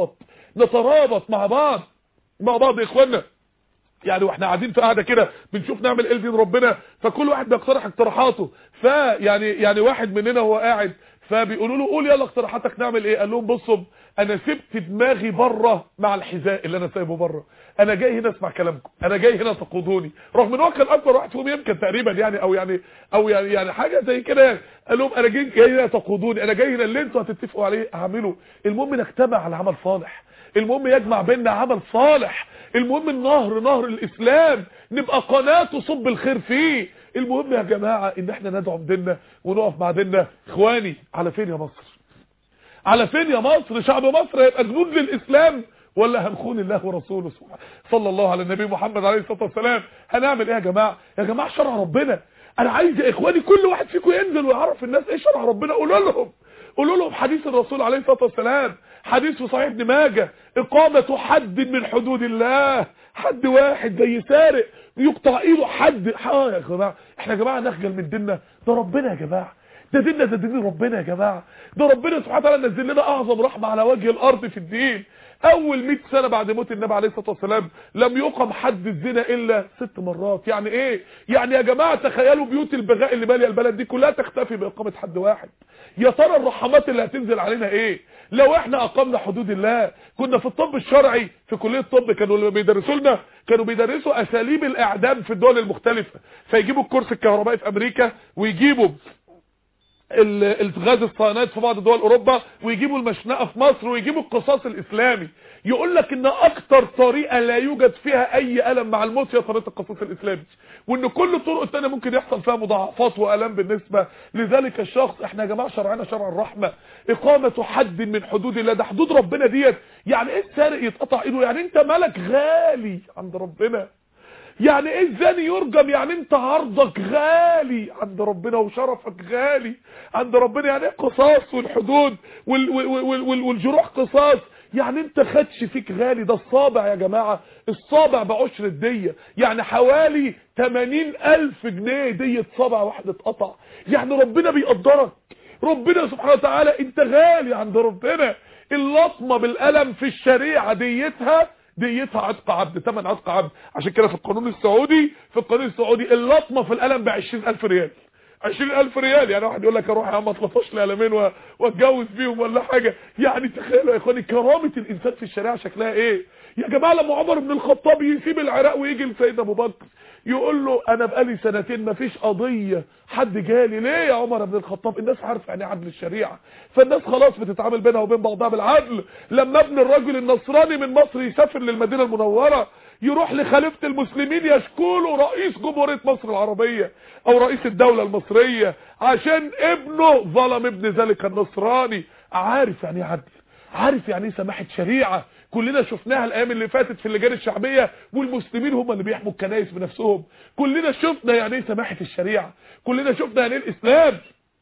نترابط مع بعض يا اخوانا. يعني واحنا قاعدين في قاعده كده بنشوف نعمل ايه لدين ربنا، فكل واحد بيقترح اقتراحاته، يعني واحد مننا هو قاعد فبيقولوا له قول يلا اقتراحاتك نعمل ايه، قال لهم بصوا انا سبت دماغي بره مع الحذاء اللي انا سايبه بره، انا جاي هنا اسمع كلامكم، انا جاي هنا تقودوني، رغم ان هو كان اكبر واحد فيهم يمكن تقريبا يعني او يعني حاجه زي كده يعني. قال لهم انا جاي هنا تقودوني، انا جاي هنا اللي انتوا هتتفقوا عليه اعمله، المهم نجتمع على عمل صالح، المهم يجمع بيننا عمل صالح، المهم نهر الاسلام نبقى قناه تصب الخير فيه. المهم يا جماعه ان احنا ندعم ديننا ونقف مع ديننا. اخواني على فين يا مصر؟ على فين يا مصر؟ شعب مصر هيبقى جنود للاسلام ولا هنخون الله ورسوله صلى الله على النبي محمد عليه الصلاه والسلام؟ هنعمل ايه يا جماعه؟ يا جماعه شرع ربنا، انا عايز يا اخواني كل واحد فيكم ينزل ويعرف الناس ايه شرع ربنا. قولوا لهم حديث الرسول عليه الصلاه والسلام، حديث في صحيح ابن ماجه، اقامه حد من حدود الله، حد واحد زي سارق يقطع ايده، حد يا جماعه احنا يا جماعه نخجل من ديننا؟ ده ربنا يا جماعه، ده ديننا، ده دين ربنا يا جماعه، ده ربنا سبحانه وتعالى نزل لنا اعظم رحمه على وجه الارض في الدين. اول 100 سنه بعد موت النبي عليه الصلاه والسلام لم يقم حد الزنا الا 6 مرات. يعني ايه؟ يعني يا جماعه تخيلوا بيوت البغاء اللي ماليه البلد دي كلها تختفي باقامه حد واحد. يا ترى الرحمات اللي هتنزل علينا ايه لو احنا اقمنا حدود الله؟ كنا في الطب الشرعي في كليه الطب كانوا بيدرسوا اساليب الاعدام في الدول المختلفه، فيجيبوا الكرسي الكهربائي في امريكا، ويجيبوا الغاز الصيانات في بعض دول اوروبا، ويجيبوا المشنقه في مصر، ويجيبوا القصاص الاسلامي. يقول لك ان اكتر طريقه لا يوجد فيها اي الم مع الموت هي طريقه القصاص الاسلامي، وان كل الطرق الثانيه ممكن يحصل فيها مضاعفات والام بالنسبه لذلك الشخص. احنا يا جماعه شرعنا شرع الرحمه، اقامه حد من حدود الله، ده حدود ربنا ديت. يعني ايه السارق يتقطع ايده؟ يعني انت مالك غالي عند ربنا. يعني ايه الزاني يرجم؟ يعني انت عرضك غالي عند ربنا وشرفك غالي عند ربنا. يعني ايه قصاص والحدود والجروح قصاص؟ يعني انت خدش فيك غالي. ده الصابع يا جماعة، الصابع بعشر الدية، يعني حوالي 80,000 جنيه دية صابع واحد اتقطع. يعني ربنا بيقدرك، ربنا سبحانه وتعالى انت غالي عند ربنا. اللطمة بالقلم في الشريعة ديتها عتق عبد، 8 عتق عبد. عشان كده في القانون السعودي اللطمه في القلم ب20,000 ريال. 20,000 ريال. يعني واحد يقول لك اروح يا عم اطلطش لي قلمين واتجوز بيهم ولا حاجه. يعني تخيلوا يا اخواني كرامه الانسان في الشريعه شكلها ايه يا جماعه. لما عمر بن الخطاب يسيب العراق ويجي لسيدنا ابو بكر يقول له انا بقالي سنتين مفيش قضيه حد جالي. ليه يا عمر بن الخطاب؟ الناس عارفه يعني عدل الشريعه، فالناس خلاص بتتعامل بينها وبين بعضها بالعدل. لما ابن الرجل النصراني من مصر يسافر للمدينه المنوره يروح لخليفه المسلمين يشكو له رئيس جمهوريه مصر العربيه او رئيس الدوله المصريه عشان ابنه ظلم ابن ذلك النصراني. عارف يعني عدل، عارف يعني ايه سماحه شريعه. كلنا شفناها الايام اللي فاتت في اللجان الشعبيه والمسلمين هم اللي بيحموا الكنائس بنفسهم. كلنا شفنا يعني ايه سماحه الشريعه، كلنا شفنا يعني ايه الاسلام.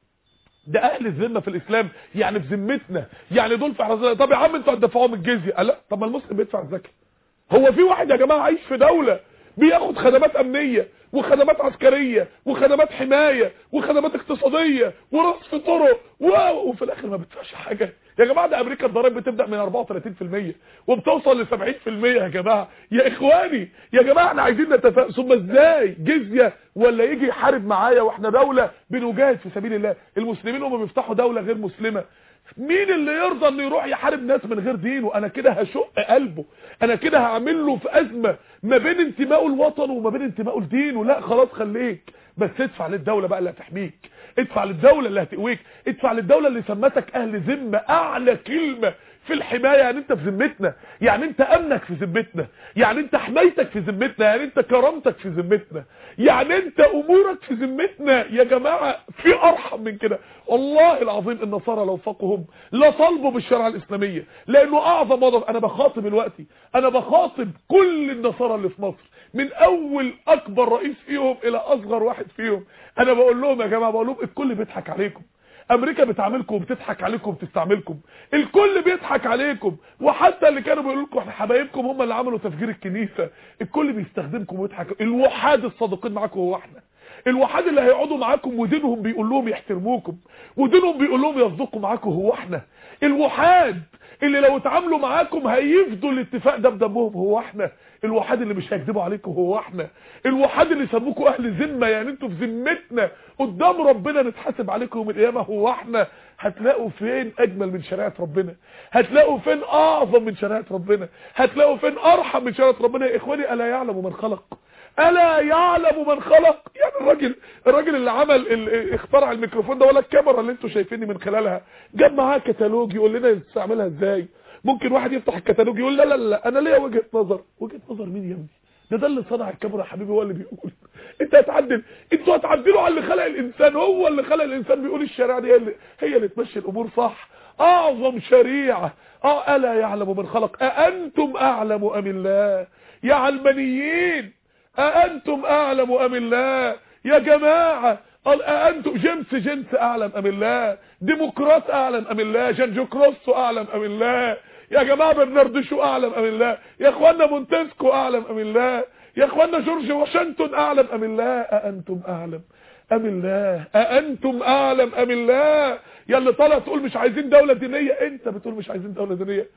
ده اهل الذمه في الاسلام، يعني في ذمتنا، يعني دول في حراسه. طب يا عم انتوا هتدفعوهم الجزيه؟ لا، طب ما المسلم بيدفع الزكاه. هو في واحد يا جماعه عايش في دوله بياخد خدمات امنيه وخدمات عسكريه وخدمات حمايه وخدمات اقتصاديه ورصف طرق وفي الاخر ما بيدفعش حاجه؟ يا جماعه ده امريكا الضرائب بتبدا من 34% وبتوصل ل 70% يا جماعه. يا اخواني يا جماعه احنا عايزين نتفاهم. ثم ازاي جزيه ولا يجي يحارب معايا واحنا دوله بنجاهد في سبيل الله؟ المسلمين هم بيفتحوا دوله غير مسلمه. مين اللي يرضى انه يروح يحارب ناس من غير دينه؟ انا كده هشق قلبه، انا كده هعمل له في ازمه ما بين انتمائه لوطنه وما بين انتمائه لدينه. لا خلاص خليك بس ادفع للدوله بقى اللي هتحميك، ادفع للدوله اللي هتقويك، ادفع للدوله اللي سمتك اهل ذمه. اعلى كلمه في الحمايه يعني انت في ذمتنا، يعني انت امنك في ذمتنا، يعني انت حمايتك في ذمتنا، يعني انت كرامتك في ذمتنا، يعني انت امورك في ذمتنا. يا جماعه في ارحم من كده؟ والله العظيم النصارى لو فقهم لطالبوا بالشريعه الاسلاميه، لانه اعظم وضع. انا بخاطب دلوقتي، انا بخاطب كل النصارى اللي في مصر من اول اكبر رئيس فيهم الى اصغر واحد فيهم. انا بقول لهم يا جماعه، بقول لهم الكل بيضحك عليكم. امريكا بتعاملكم وبتضحك عليكم وبتستعملكم، الكل بيضحك عليكم. وحتى اللي كانوا بيقولوا لكم احنا حبايبكم هم اللي عملوا تفجير الكنيسه، الكل بيستخدمكم ويضحك. الوحاد الصادقين معاكم هو احنا، الوحاد اللي هيقعدوا معاكم ودينهم بيقول لهم يحترموكم ودينهم بيقول لهم يصدقوا معاكم هو احنا. الوحاد اللي لو اتعاملوا معاكم هيفدوا الاتفاق ده بدمهم هو احنا. الوحاد اللي مش هيكذبوا عليكم هو احنا. الوحاد اللي سموكوا اهل ذمه، يعني انتوا في ذمتنا قدام ربنا نتحاسب عليكم يوم القيامه هو احنا. هتلاقوا فين اجمل من شريعه ربنا؟ هتلاقوا فين اعظم من شريعه ربنا؟ هتلاقوا فين ارحم من شريعه ربنا؟ يا اخواني الا يعلم من خلق، الا يعلم من خلق. يعني الراجل اللي اخترع الميكروفون ده ولا الكاميرا اللي انتوا شايفيني من خلالها جاب معاه كتالوج يقول لنا نستعملها ازاي. ممكن واحد يفتح الكتالوج يقول لا لا لا انا ليا وجهه نظر. وجهه نظر مين يا ابني؟ ده اللي صنع الكاميرا يا حبيبي، هو اللي بيقول. انت هتعدل؟ انتوا هتعدلوا على اللي خلق الانسان. هو اللي خلق الانسان بيقول الشريعه دي هي اللي تمشي الامور صح. اعظم شريعه. الا يعلم من خلق. اانتم اعلم ام الله؟ يا علمانيين أأنتم أعلم أم الله؟ يا جماعة أأنتم جنس أعلم أم الله؟ ديمقراط أعلم أم الله؟ جانجوكروسو أعلم أم الله؟ يا جماعة برناردشو أعلم أم الله؟ يا أخوانا مونتسكو أعلم أم الله؟ يا أخوانا جورج واشنطن أعلم أم الله؟ أأنتم أعلم أم الله؟ أأنتم أعلم أم الله؟ يا اللي طالع تقول مش عايزين دولة دينية، أنت بتقول مش عايزين دولة دينية.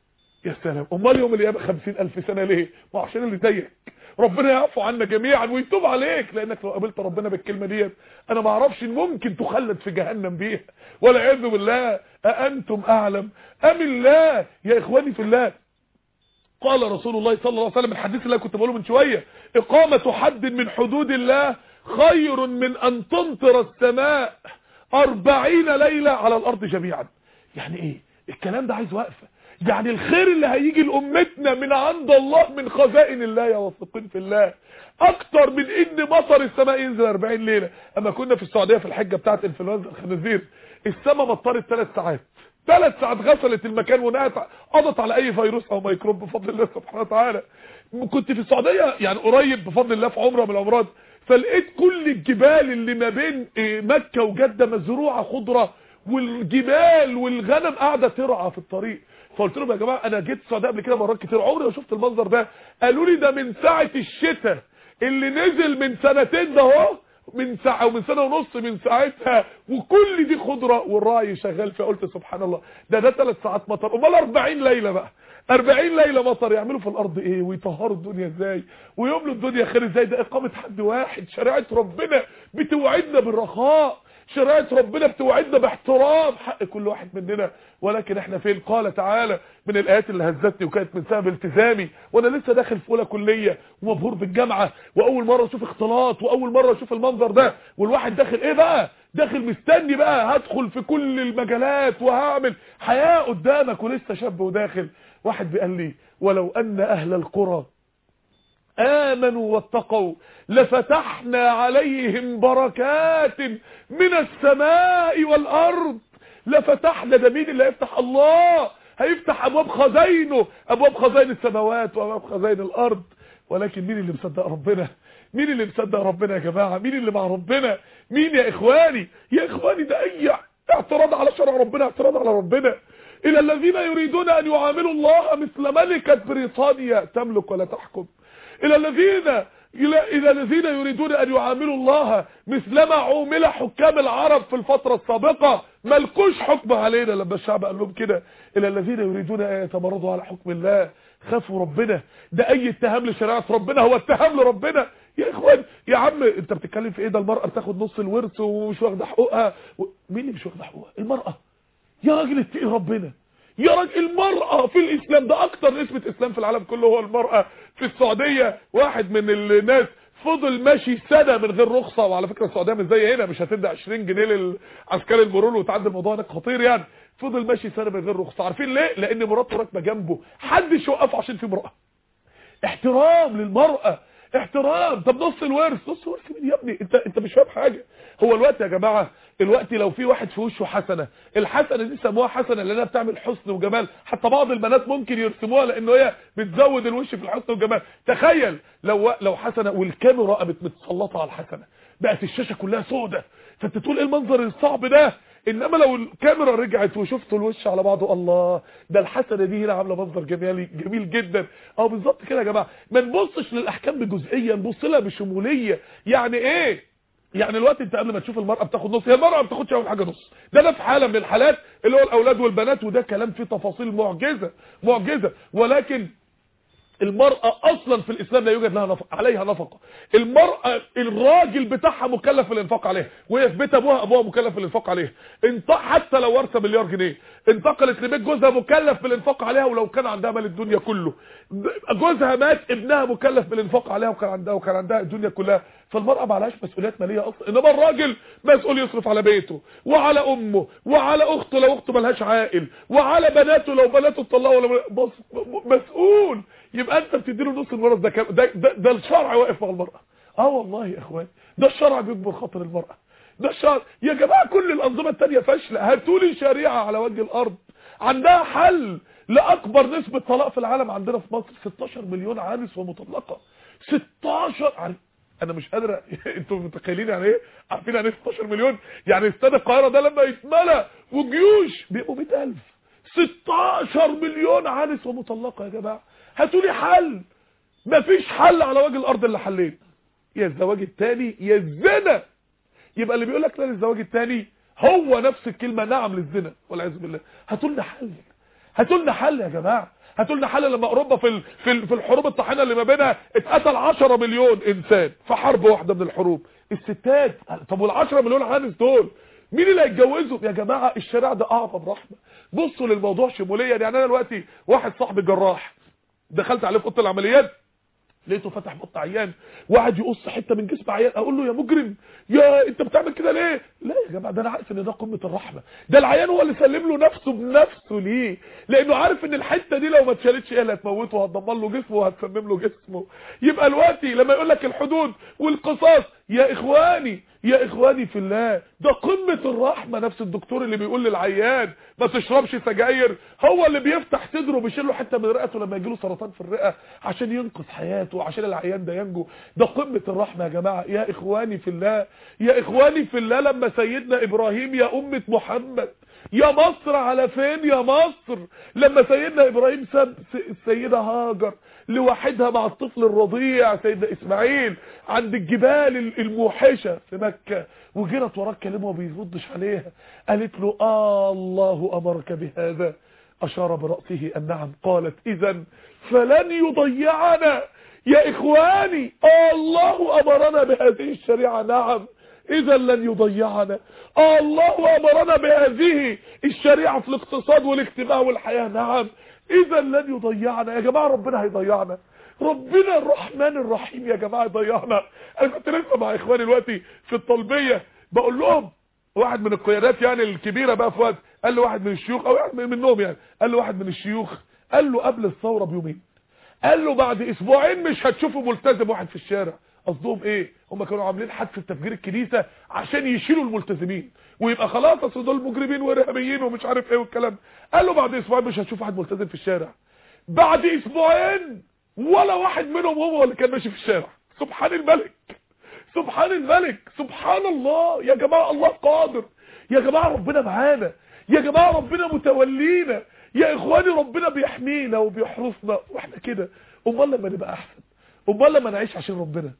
يا سلام، امال يوم القيامه 50,000 سنه ليه؟ ما عشان اللي زيك. ربنا يعفو عنا جميعا ويتوب عليك، لانك لو قابلت ربنا بالكلمه ديت انا ما اعرفش ان ممكن تخلد في جهنم بيها والعياذ بالله. أأنتم اعلم ام الله؟ يا اخواني في الله، قال رسول الله صلى الله عليه وسلم، الحديث اللي كنت بقوله من شويه، اقامه حد من حدود الله خير من ان تمطر السماء 40 ليله على الارض جميعا. يعني ايه الكلام ده؟ عايز وقفه. يعني الخير اللي هيجي لأمتنا من عند الله من خزائن الله يا واثقين في الله اكتر من ان مطر السماء ينزل 40 ليله. اما كنا في السعوديه في الحجه بتاعت انفلونزا الخنازير، السماء مطرت 3 ساعات، 3 ساعات غسلت المكان ونقت قضت على اي فيروس او ميكروب بفضل الله سبحانه وتعالى. كنت في السعوديه يعني قريب بفضل الله في عمره من العمرات، فلقيت كل الجبال اللي ما بين مكه وجده مزروعه خضره، والجبال والغنم قاعده ترعى في الطريق. فقلت لهم يا جماعه انا جيت السعوديه قبل كده مرات كتير عمري ما شفت المنظر ده. قالوا لي ده من ساعه الشتاء اللي نزل من سنتين ده اهو من ساعة ومن سنة ونص من ساعتها، وكل دي خضرة والراعي شغال فيها. قلت سبحان الله، ده 3 ساعات مطر، امال 40 ليلة بقى، 40 ليلة مطر يعملوا في الارض ايه، ويطهروا الدنيا ازاي، ويملوا الدنيا خير ازاي. ده اقامة حد واحد. شريعة ربنا بتوعدنا بالرخاء، شريعة ربنا بتوعدنا باحترام حق كل واحد مننا، ولكن احنا فين؟ قال تعالى من الايات اللي هزتني وكانت من سبب التزامي وانا لسه داخل في اولى كليه ومبهور بالجامعه، واول مره اشوف اختلاط، واول مره اشوف المنظر ده، والواحد داخل ايه بقى؟ داخل مستني بقى هدخل في كل المجالات وهعمل حياه قدامك ولسه شاب وداخل. واحد بيقال لي ولو ان اهل القرى آمنوا واتقوا لفتحنا عليهم بركات من السماء والأرض. لفتحنا، ده مين اللي هيفتح؟ الله هيفتح أبواب خزينه، أبواب خزين السماوات وأبواب خزين الأرض. ولكن مين اللي مصدق ربنا؟ مين اللي مصدق ربنا يا جماعة؟ مين اللي مع ربنا؟ مين يا إخواني؟ يا إخواني ده أي اعتراض على شرع ربنا اعتراض على ربنا. إلى الذين يريدون أن يعاملوا الله مثل ملكة بريطانيا تملك ولا تحكم، إلى الذين يريدون أن يعاملوا الله مثلما عومل حكام العرب في الفترة السابقة، ملكوش حكم علينا لما الشعب قال لهم كده. إلى الذين يريدون أن يتمردوا على حكم الله، خافوا ربنا. ده أي اتهام لشريعة ربنا هو اتهام لربنا. يا إخوان يا عم أنت بتتكلم في إيه؟ ده المرأة بتاخد نص الورث ومش واخدة حقوقها. مين اللي مش واخدة حقوقها؟ المرأة. يا راجل اتقي ربنا يا راجل. المرأة في الإسلام ده أكتر نسبة إسلام في العالم كله هو المرأة. في السعودية واحد من الناس فضل ماشي سنة من غير رخصة، وعلى فكرة السعودية مش زي هنا، مش هتدي 20 جنيه للعسكري المرور وتعدي الموضوع هناك خطير يعني. فضل ماشي سنة من غير رخصة. عارفين ليه؟ لأن مراته راكبة جنبه، حدش يوقفه عشان في امرأة. احترام للمرأة، احترام. طب نص الورث، نص الورث مين يا ابني؟ انت مش فاهم حاجه. هو الوقت يا جماعه، الوقت لو في واحد في وشه حسنه، الحسنه دي سموها حسنه لانها بتعمل حسن وجمال. حتى بعض البنات ممكن يرسموها لانه هي بتزود الوش في الحسن والجمال. تخيل لو حسنه والكاميرا قامت متسلطه على الحسنه، بقت الشاشه كلها سودة، فانت تقول ايه المنظر الصعب ده؟ انما لو الكاميرا رجعت وشفتوا الوش على بعضه، الله ده الحسنه دي هنا عامله منظر جميل جدا. بالظبط كده يا جماعه. ما نبصش للاحكام بجزئيه، نبص لها بشموليه. يعني ايه؟ يعني الوقت انت قبل ما تشوف المرأة بتاخد نص، هي المرأة ما بتاخدش اول حاجه نص، ده في حاله من الحالات اللي هو الاولاد والبنات، وده كلام فيه تفاصيل معجزه. ولكن المرأة اصلا في الاسلام لا يوجد لها عليها نفقة. المرأة الراجل بتاعها مكلف بالانفاق عليها، وهي في بيت ابوها مكلف بالانفاق عليها. حتى لو ورثه مليار جنيه انتقلت لبيت جوزها مكلف بالانفاق عليها، ولو كان عندها مال الدنيا كله. جوزها مات ابنها مكلف بالانفاق عليها وكان عندها الدنيا كلها. فالمرأة ما عليهاش مسؤوليات مالية اصلا، انما الراجل مسؤول يصرف على بيته وعلى امه وعلى اخته لو اخته ملهاش عائل، وعلى بناته لو بناته اتطلقوا ولا مسؤول. يبقى انت بتديله نص الورث. ده الشرع واقف مع المرأة. والله يا اخوان، ده الشرع بيجبر خاطر المرأة. ده الشرع يا جماعة. كل الانظمة التانية فاشلة. هاتولي شريعة على وجه الارض عندها حل لاكبر نسبة طلاق في العالم. عندنا في مصر 16 مليون عانس ومطلقة. 16. انا مش قادر انتوا متخيلين يعني ايه؟ عارفين يعني ايه 16 مليون؟ يعني استاد القاهرة ده لما يتملى وجيوش بيبقوا 100,000. 16 مليون عانس ومطلقة يا جماعة. هاتوا لي حل. مفيش حل على وجه الارض الا حلين، يا الزواج الثاني يا الزنا. يبقى اللي بيقول لك لا للزواج الثاني هو نفس الكلمة نعم للزنا والعياذ بالله. هاتوا لنا حل، هاتوا لنا حل يا جماعة. هاتوا لنا حل. لما اوروبا في الحروب الطاحنه اللي ما بينها اتقتل 10 مليون انسان في حرب واحده من الحروب. الستات، طب وال10 مليون عانس دول مين اللي هيتجوزوا يا جماعه؟ الشارع ده اعظم رحمه. بصوا للموضوع شموليا. يعني انا دلوقتي واحد صاحبي جراح، دخلت عليه في اوضه العمليات لقيته فتح بط عيان وقعد يقص حته من جسم عيان. اقول له يا مجرم، يا انت بتعمل كده ليه؟ لا يا جماعه، ده انا عارف ان ده قمه الرحمه. ده العيان هو اللي سلم له نفسه بنفسه. ليه؟ لانه عارف ان الحته دي لو ما اتشالتش هي اللي هتموته وهتدمر له جسمه وهتسمم له جسمه. يبقى دلوقتي لما يقول لك الحدود والقصاص، يا اخواني في الله، ده قمه الرحمه. نفس الدكتور اللي بيقول للعيان ما تشربش سجاير هو اللي بيفتح صدره بيشيل له حته من رئته لما يجي له سرطان في الرئه عشان ينقذ حياته وعشان العيان ده ينجو. ده قمه الرحمه يا جماعه. يا اخواني في الله، يا اخواني في الله، لما سيدنا ابراهيم يا امه محمد يا مصر على فين يا مصر؟ لما سيدنا ابراهيم ساب السيدة هاجر لوحدها مع الطفل الرضيع سيدنا اسماعيل عند الجبال الموحشة في مكة، وجرت وراه كلمه وبيردش عليها، قالت له الله امرك بهذا؟ اشار برأسه النعم. قالت اذا فلن يضيعنا يا اخواني، الله امرنا بهذه الشريعة، نعم اذا لن يضيعنا. الله امرنا بهذه الشريعة في الاقتصاد والاجتماع والحياة، نعم اذا لن يضيعنا. يا جماعة ربنا هيضيعنا؟ ربنا الرحمن الرحيم يا جماعة يضيعنا؟ انا كنت لسه مع اخواني دلوقتي في الطلبية بقول لهم، واحد من القيادات يعني الكبيرة بقى في وقت، قال له واحد من الشيوخ او واحد منهم يعني، قال له واحد من الشيوخ، قال له قبل الثورة بيومين، قال له بعد اسبوعين مش هتشوفوا ملتزم واحد في الشارع. قصدهم ايه؟ هم كانوا عاملين حادثه تفجير الكنيسه عشان يشيلوا الملتزمين ويبقى خلاص اصل دول مجرمين وارهابيين ومش عارف ايه والكلام. قال له بعد اسبوعين مش هتشوف واحد ملتزم في الشارع. بعد اسبوعين ولا واحد منهم هو اللي كان ماشي في الشارع. سبحان الملك، سبحان الملك، سبحان الله. يا جماعه الله قادر، يا جماعه ربنا معانا، يا جماعه ربنا متولينا، يا اخواني ربنا بيحمينا وبيحرسنا واحنا كده. امال لما نبقى احسن؟ امال لما نعيش عشان ربنا؟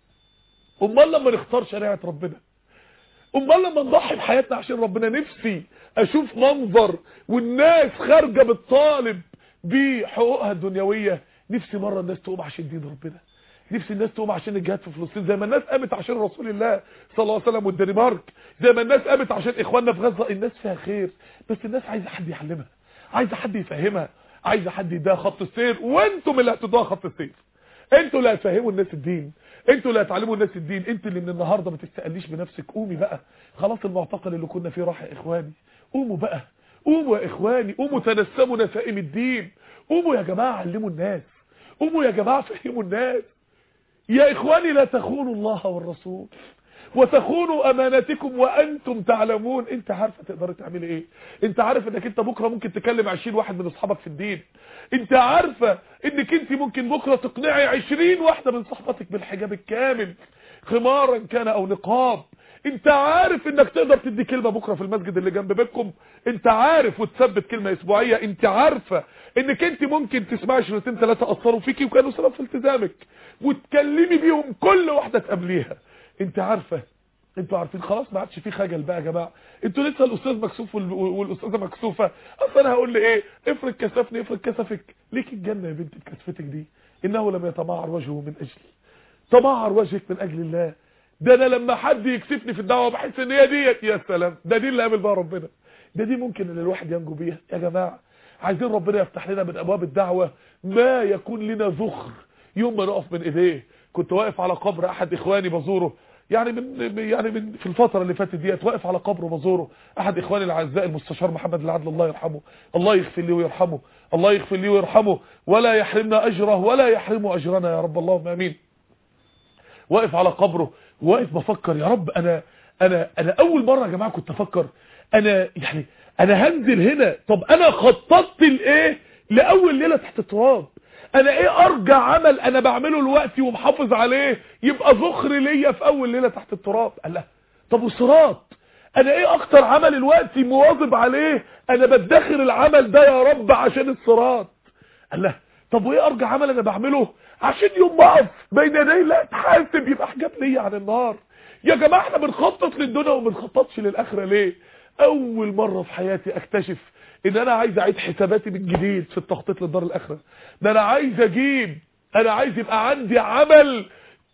امال لما نختار شريعه ربنا؟ امال لما نضحي بحياتنا عشان ربنا؟ نفسي اشوف منظر والناس خارجه بتطالب بحقوقها الدنيويه. نفسي مره الناس تقوم عشان دين ربنا، نفسي الناس تقوم عشان الجهاد في فلسطين زي ما الناس قامت عشان رسول الله صلى الله عليه وسلم والدنمارك، زي ما الناس قامت عشان اخواننا في غزه. الناس فيها خير بس الناس عايزه حد يعلمها، عايزه حد يفهمها، عايزه حد يديها خط السير، وانتم اللي هتدوها خط السير، انتوا اللي هتفهموا الناس الدين، انتوا اللي هتعلموا الناس الدين. انت اللي من النهارده ما تستقليش بنفسك. قومي بقى، خلاص المعتقل اللي كنا فيه راح يا اخواني. قوموا بقى، قوموا يا اخواني، قوموا تنسموا نسائم الدين. قوموا يا جماعه علموا الناس، قوموا يا جماعه فهموا الناس. يا اخواني لا تخونوا الله والرسول وتخونوا اماناتكم وانتم تعلمون. انت عارفه تقدر تعمل ايه؟ انت عارف انك انت بكره ممكن تكلم 20 واحد من اصحابك في الدين؟ انت عارفه انك انت ممكن بكره تقنعي 20 واحده من صحباتك بالحجاب الكامل خمارا كان او نقاب؟ انت عارف انك تقدر تدي كلمه بكره في المسجد اللي جنب بيتكم؟ انت عارف وتثبت كلمه اسبوعيه؟ انت عارفه انك انت ممكن تسمعي شريطين ثلاثه اثروا فيكي وكانوا سبب في التزامك وتكلمي بيهم كل واحده تقابليها؟ انت عارفه؟ انتوا عارفين خلاص ما عادش في خجل بقى يا جماعه. انتوا لسه الاستاذ مكسوف والاستاذه مكسوفه. اصل انا هقول لي ايه؟ افرض كسفني، افرض كسفك، ليك الجنه يا بنتي بكسفتك دي. انه لم يتمعر وجهه من اجلي، تمعر وجهك من اجل الله. ده انا لما حد يكسفني في الدعوه بحس ان هي ديت يا سلام، ده دي اللي قابل بقى ربنا، ده دي ممكن ان الواحد ينجو بيها. يا جماعه عايزين ربنا يفتح لنا من ابواب الدعوه ما يكون لنا ذخر يوم ما نقف من ايديه. كنت واقف على قبر احد اخواني بزوره، يعني من في الفتره اللي فاتت ديت، واقف على قبره بزوره احد اخواني الاعزاء المستشار محمد العدل، الله يرحمه، الله يغفر لي ويرحمه، الله يغفر لي ويرحمه ولا يحرمنا اجره ولا يحرمه اجرنا يا رب، اللهم امين. واقف على قبره، واقف بفكر يا رب انا اول مره يا جماعه كنت افكر انا هنزل هنا. طب انا خططت لايه لاول ليله تحت التراب؟ انا ايه ارجع عمل انا بعمله دلوقتي ومحافظ عليه يبقى ذخر ليا في اول ليله تحت التراب؟ قال لا. طب والصراط، انا ايه اكتر عمل دلوقتي مواظب عليه انا بدخر العمل ده يا رب عشان الصراط؟ قال لا. طب وايه ارجع عمل انا بعمله عشان يوم ما اقف بين يدي لا اتحاسب يبقى حجاب ليا عن النار؟ يا جماعه احنا بنخطط للدنيا وما بنخططش للاخره ليه؟ اول مره في حياتي اكتشف ان انا عايز اعيد حساباتي من جديد في التخطيط للدار الاخره. ده انا عايز يبقى عندي عمل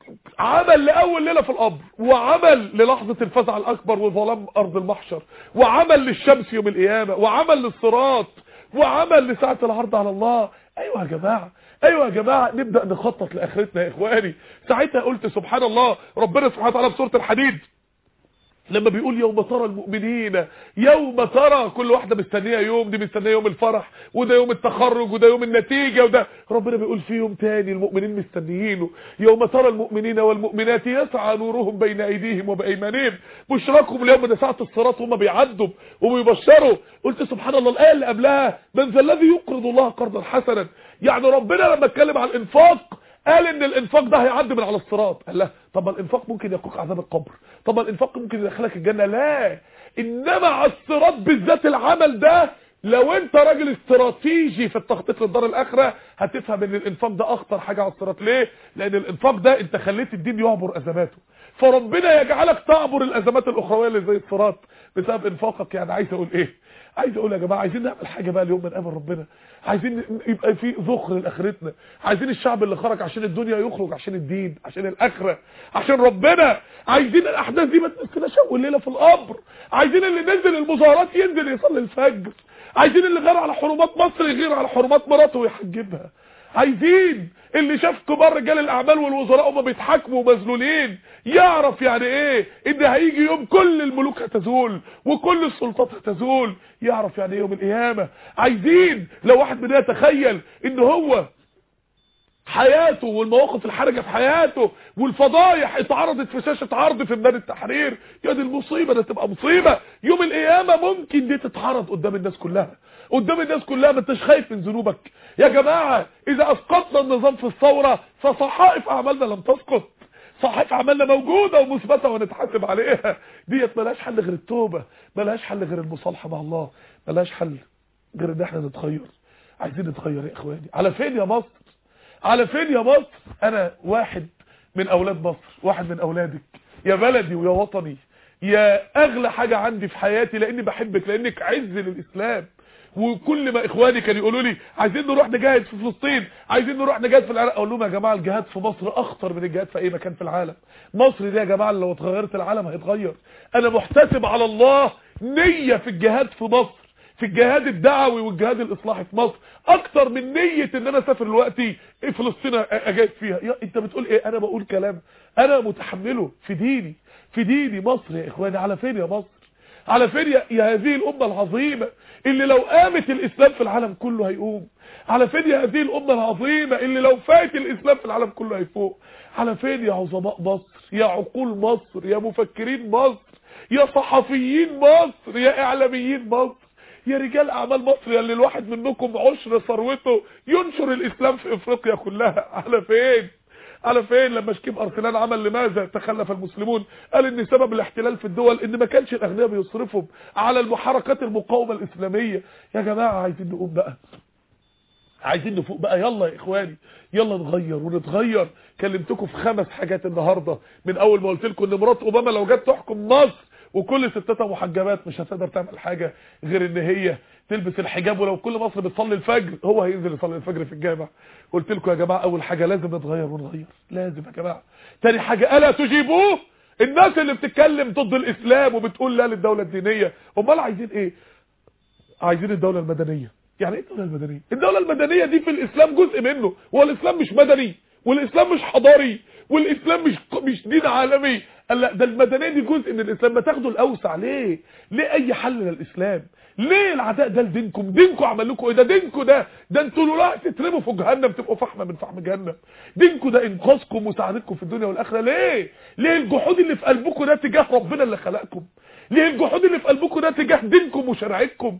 لاول ليله في القبر، وعمل للحظه الفزع الاكبر وظلام ارض المحشر، وعمل للشمس يوم القيامه، وعمل للصراط، وعمل لساعه العرض على الله. ايوه يا جماعه نبدا نخطط لاخرتنا يا اخواني. ساعتها قلت سبحان الله، ربنا سبحانه وتعالى في سوره الحديد لما بيقول يوم ترى المؤمنين، يوم ترى كل واحده مستنيه يوم، دي مستنيه يوم الفرح، وده يوم التخرج، وده يوم النتيجه، وده ربنا بيقول في يوم تاني المؤمنين مستنيينه. يوم ترى المؤمنين والمؤمنات يسعى نورهم بين ايديهم وبايمانهم بشراكم اليوم، ده ساعه الصراط هم بيعدوا وبيبشروا. قلت سبحان الله. الايه اللي قبلها من ذا الذي يقرض الله قرضا حسنا، يعني ربنا لما اتكلم عن الانفاق قال ان الانفاق ده هيعدي من على الصراط. قال لا، طب الانفاق ممكن يقوك عذاب القبر، طب الانفاق ممكن يدخلك الجنة. لا، انما على الصراط بالذات العمل ده، لو انت راجل استراتيجي في التخطيط للدار الاخره هتفهم ان الانفاق ده اخطر حاجه على الصراط. ليه؟ لان الانفاق ده انت خليت الدين يعبر ازماته، فربنا يجعلك تعبر الازمات الاخرويه اللي زي الصراط بسبب انفاقك. يعني عايز اقول ايه؟ عايز اقول يا جماعه، عايزين نعمل حاجه بقى اليوم من قبل ربنا، عايزين يبقى في ذخر لاخرتنا، عايزين الشعب اللي خرج عشان الدنيا يخرج عشان الدين، عشان الاخره، عشان ربنا. عايزين الاحداث دي ما تنسيناش اول ليله في القبر، عايزين اللي نزل المظاهرات ينزل يصلي الفجر، عايزين اللي غير على حرمات مصر يغير على حرمات مراته ويحجبها، عايزين اللي شاف كبار رجال الاعمال والوزراء وما بيتحاكموا ومذلولين يعرف يعني ايه ان هيجي يوم كل الملوك هتزول وكل السلطات هتزول، يعرف يعني ايه يوم القيامه. عايزين لو واحد مننا يتخيل ان هو حياته والمواقف الحرجه في حياته والفضايح اتعرضت في شاشه عرض في ميدان التحرير، يا دي المصيبه، ده تبقى مصيبه. يوم القيامه ممكن دي تتعرض قدام الناس كلها، قدام الناس كلها، ما انتش خايف من ذنوبك يا جماعه. اذا اسقطنا النظام في الثوره فصحائف اعمالنا لم تسقط، صحائف اعمالنا موجوده ومثبته ونتحاسب عليها. ديت ملهاش حل غير التوبه، ملهاش حل غير المصالحه مع الله، ملهاش حل غير ان احنا نتغير. عايزين نتغير يا اخواني. على فين يا مصر؟ على فين يا مصر؟ انا واحد من اولاد مصر، واحد من اولادك، يا بلدي ويا وطني، يا اغلى حاجة عندي في حياتي، لاني بحبك، لانك عز للاسلام. وكل ما اخواني كانوا يقولوا لي عايزين نروح نجاهد في فلسطين، عايزين نروح نجاهد في العراق، اقول لهم يا جماعه الجهاد في مصر اخطر من الجهاد في اي مكان في العالم. مصر دي يا جماعه لو اتغيرت العالم هيتغير. انا محتسب على الله نية في الجهاد في مصر، في الجهاد الدعوي والجهاد الاصلاحي في مصر، اكتر من نية ان انا اسافر دلوقتي فلسطين اجاهد فيها. يا انت بتقول ايه؟ انا بقول كلام انا متحمله في ديني، في ديني. مصر يا اخواني على فين يا مصر؟ على فين يا هذه الامه العظيمه اللي لو قامت الاسلام في العالم كله هيقوم؟ على فين يا هذه الامه العظيمه اللي لو فات الاسلام في العالم كله هيفوق؟ على فين يا عظماء مصر، يا عقول مصر، يا مفكرين مصر، يا صحفيين مصر، يا اعلاميين مصر، يا رجال اعمال مصر، يا اللي الواحد منكم عشر ثروته ينشر الاسلام في افريقيا كلها؟ على فين؟ على فين؟ لما شكيب ارسلان عمل لماذا تخلف المسلمون؟ قال ان سبب الاحتلال في الدول ان ما كانش الاغنياء بيصرفوا على المحركات المقاومه الاسلاميه. يا جماعه عايزين نقوم بقى، عايزين نفوق بقى. يلا يا اخواني، يلا نغير ونتغير. كلمتكم في 5 حاجات النهارده من اول ما قلت لكم ان مرات اوباما لو جت تحكم مصر وكل ستاتها محجبات مش هتقدر تعمل حاجه غير ان هي تلبس الحجاب، ولو كل مصر بتصلي الفجر هو هينزل يصلي الفجر في الجامع. قلت لكم يا جماعه اول حاجه لازم نتغير ونغير، لازم يا جماعه. تاني حاجه الا تجيبوه، الناس اللي بتتكلم ضد الاسلام وبتقول لا للدوله الدينيه، امال عايزين ايه؟ عايزين الدوله المدنيه. يعني ايه الدوله المدنيه؟ الدوله المدنيه دي في الاسلام جزء منه، والاسلام مش مدني، والاسلام مش حضاري، والاسلام مش دين عالمي. لا، ده المدنيه دي جزء من الاسلام. ما تاخدوا الاوسع. ليه اي حل للاسلام؟ ليه العداء ده لدينكم؟ دينكم عمل لكم ايه؟ ده دينكم ده انتوا لولا تترموا في جهنم تبقوا فحمه من فحم جهنم. دينكم ده انقاذكم وسعادتكم في الدنيا والاخره. ليه الجحود اللي في قلبكم ده تجاه ربنا اللي خلقكم؟ ليه الجحود اللي في قلبكم ده تجاه دينكم وشريعتكم؟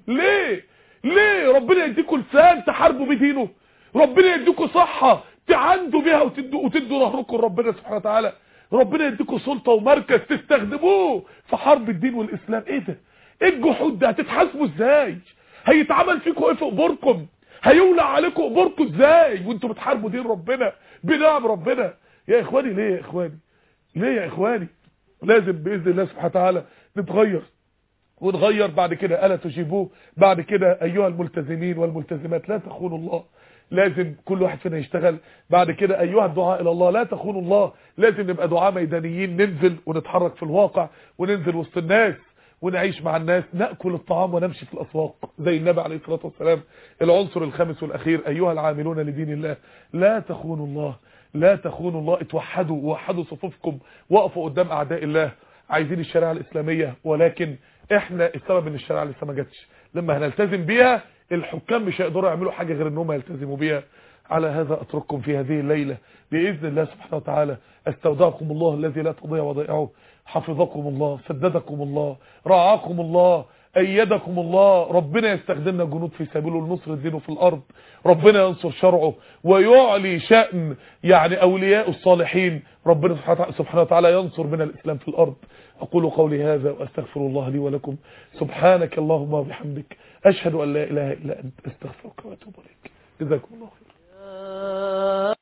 ليه ربنا يديكم لسان تحاربوا بيه دينه؟ ربنا يديكم صحه تعاندوا بيها وتدوا ظهركم لربنا سبحانه وتعالى؟ ربنا يديكم سلطه ومركز تستخدموه في حرب الدين والاسلام. ايه ده؟ ايه الجحود ده؟ هتتحاسبوا ازاي؟ هيتعمل فيكم ايه في قبوركم؟ هيولع عليكم قبوركم ازاي وانتوا بتحاربوا دين ربنا بنعم ربنا؟ يا اخواني ليه يا اخواني؟ ليه يا اخواني؟ لازم باذن الله سبحانه وتعالى نتغير ونغير. بعد كده الا تجيبوه، بعد كده ايها الملتزمين والملتزمات لا تخونوا الله، لازم كل واحد فينا يشتغل. بعد كده ايها الدعاء الى الله لا تخونوا الله، لازم نبقى دعاء ميدانيين، ننزل ونتحرك في الواقع وننزل وسط الناس ونعيش مع الناس، ناكل الطعام ونمشي في الاسواق زي النبي عليه الصلاه والسلام. العنصر الخامس والاخير ايها العاملون لدين الله لا تخونوا الله، لا تخونوا الله. اتوحدوا ووحدوا صفوفكم، وقفوا قدام اعداء الله. عايزين الشريعه الاسلاميه، ولكن احنا السبب ان الشريعه لسه ما جاتش. لما هنلتزم بيها الحكام مش هيقدروا يعملوا حاجه غير ان هم يلتزموا بيها. على هذا اترككم في هذه الليله باذن الله سبحانه وتعالى. استودعكم الله الذي لا تضيع ودائعه، حفظكم الله، سددكم الله، رعاكم الله، أيدكم الله. ربنا يستخدمنا جنود في سبيله لنصر دينه في الأرض، ربنا ينصر شرعه ويعلي شأن يعني أولياء الصالحين. ربنا سبحانه وتعالى ينصر بنا الإسلام في الأرض. أقول قولي هذا وأستغفر الله لي ولكم. سبحانك اللهم وبحمدك، أشهد أن لا إله إلا أنت، أستغفرك وأتوب إليك. جزاكم الله خير.